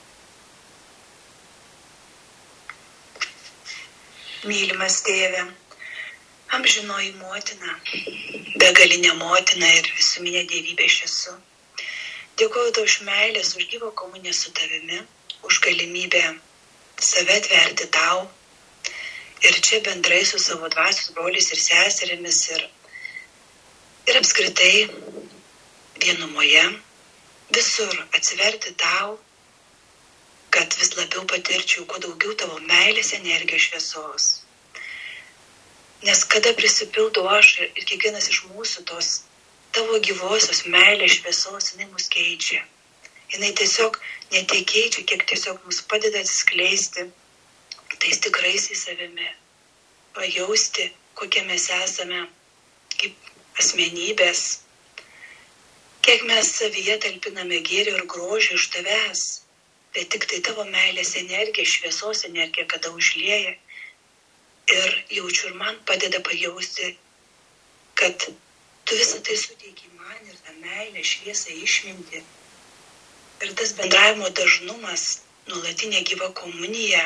Speaker 8: Mylimas tėve, amžinoji motina, begalinė motina ir visuminė dievybė aš esu. Dėkuoju tau už meilės, už gyvą komuniją su tavimi, už galimybę save atverti tau ir čia bendrai su savo dvasios broliais ir seserimis ir apskritai vienumoje visur atsiverti tau, kad vis labiau patirčiau kuo daugiau tavo meilės, energijos, šviesos. Nes kada prisipildau aš ir kiekvienas iš mūsų tos tavo gyvosios meilės, šviesos, jinai mus keičia. Jinai tiesiog ne tiek keičia, kiek tiesiog mus padeda atsiskleisti tais tikraisiais savimi, pajausti, kokie mes esame kaip asmenybės, kiek mes savyje talpiname gėrį ir grožį iš tavęs. Tai tik tai tavo meilės energija, šviesos energija, kada užlieja. Ir jaučiu ir man padeda pajausti, kad tu visą tai suteiki man ir tą meilę, šviesą, išmintį. Ir tas bendravimo dažnumas, nuolatinė gyva komunija,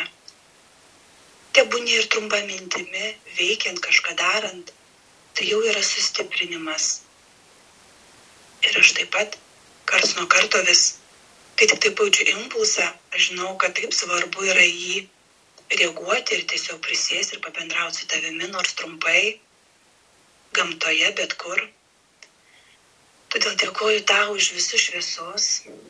Speaker 8: tebūnie ir trumpa mintimi, veikiant, kažką darant, tai jau yra sustiprinimas. Ir aš taip pat, karts nuo karto vis, kai tik tai pajaučiu impulsą, aš žinau, kad taip svarbu yra jį reaguoti ir tiesiog prisėsti ir pabendrauti su tavimi, nors trumpai, gamtoje, bet kur. Todėl dėkoju tau už visus šviesos,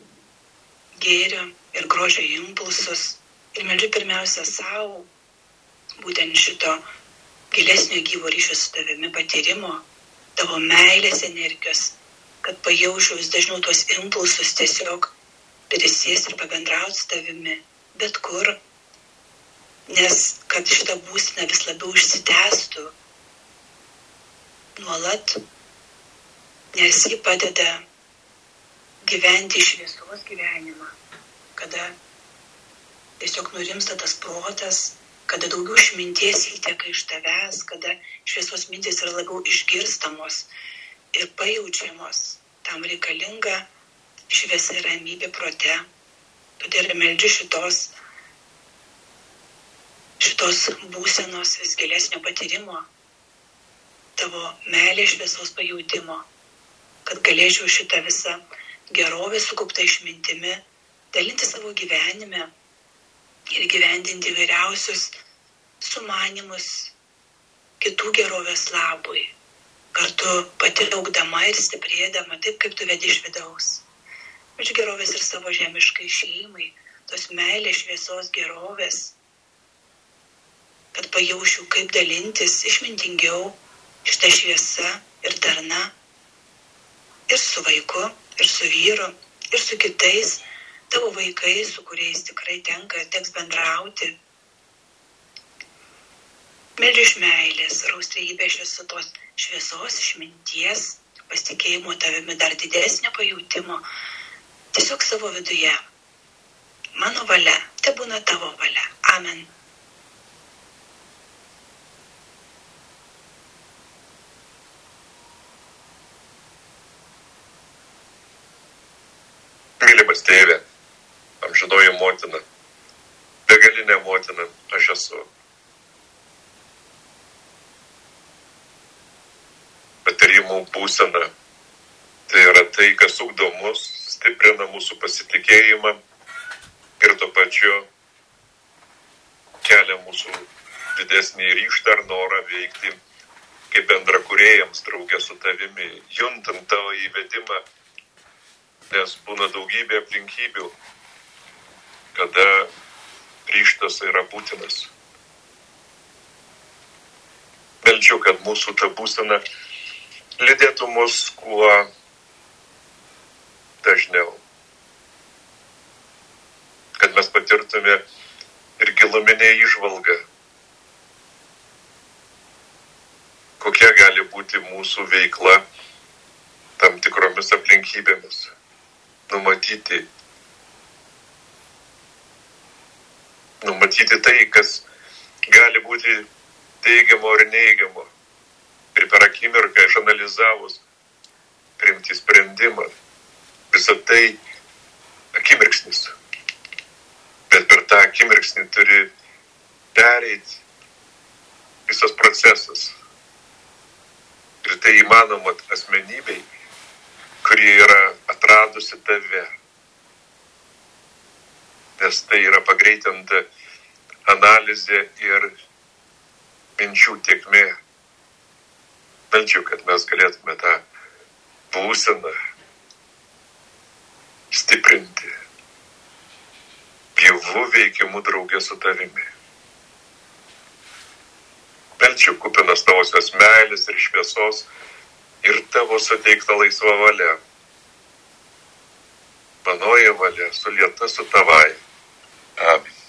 Speaker 8: gėrio ir grožio impulsus ir meldžiu pirmiausia savo, būtent šito gilesnio gyvo ryšio su tavimi patyrimo, tavo meilės energijos, kad pajaučiau vis dažniau tuos impulsus tiesiog prisėsti ir pabendrauti su tavimi, bet kur, nes kad šitą būseną vis labiau užsitęstų nuolat, nes ji padeda gyventi šviesos gyvenimą, kada tiesiog nurimsta tas protas, kada daugiau išminties įteka iš tavęs, kada šviesos mintys yra labiau išgirstamos ir pajaučiamos. Tam reikalinga šviesa ir ramybė prote. Todėl meldžiu šitos būsenos vis gilesnio patyrimo, tavo meilės šviesos pajautimo, kad galėčiau šitą visą gerovę sukauptą išmintimi dalinti savo gyvenime ir gyvendinti įvairiausius sumanymus kitų gerovės labui, kartu pati augdama ir stiprėdama taip, kaip tu vedi iš vidaus. Ačiū gerovės ir savo žemiškai šeimai, tos meilės šviesos gerovės, kad pajaučiau, kaip dalintis išmintingiau šitą šviesą ir darna ir su vaiku, ir su vyru, ir su kitais tavo vaikais, su kuriais tikrai teks bendrauti. Meldžiu iš meilės, raustrybės šviesų tos šviesos, išminties, pasitikėjimo tavimi dar didesnio pajautimo, tiesiog savo viduje. Mano valia, te būna tavo valia. Amen.
Speaker 1: Mylimas tėve, amžinoji motina, begalinė motina, aš esu. Patyrimų būsena, tai yra tai, kas ugdo mus, stiprina mūsų pasitikėjimą ir tuo pačiu kelia mūsų didesnį ryžtą ar norą veikti kaip bendrakūrėjams draugė su tavimi, juntant tavo įvedimą, nes būna daugybė aplinkybių, kada ryžtas yra būtinas. Meldžiu, kad mūsų ta būsena lydėtų mus kuo dažniau, kad mes patirtume ir giluminę įžvalgą, kokia gali būti mūsų veikla tam tikromis aplinkybėmis, numatyti tai, kas gali būti teigiamo ar neigiamo, ir per akimirką išanalizavus priimti sprendimą. Visą tai akimirksnis, bet per tą akimirksnį turi pereiti visas procesas. Ir tai įmanoma asmenybei, kuri yra atradusi tave. Nes tai yra pagreitinta analizė ir minčių tėkmė. Meldžiu, kad mes galėtume tą būseną stiprinti gyvų veikimų draugė su tavimi. Meldžiu, kupinas tavosios meilės ir šviesos ir tavo suteikta laisva valia. Manoji valia sulieta su tavai. Amen.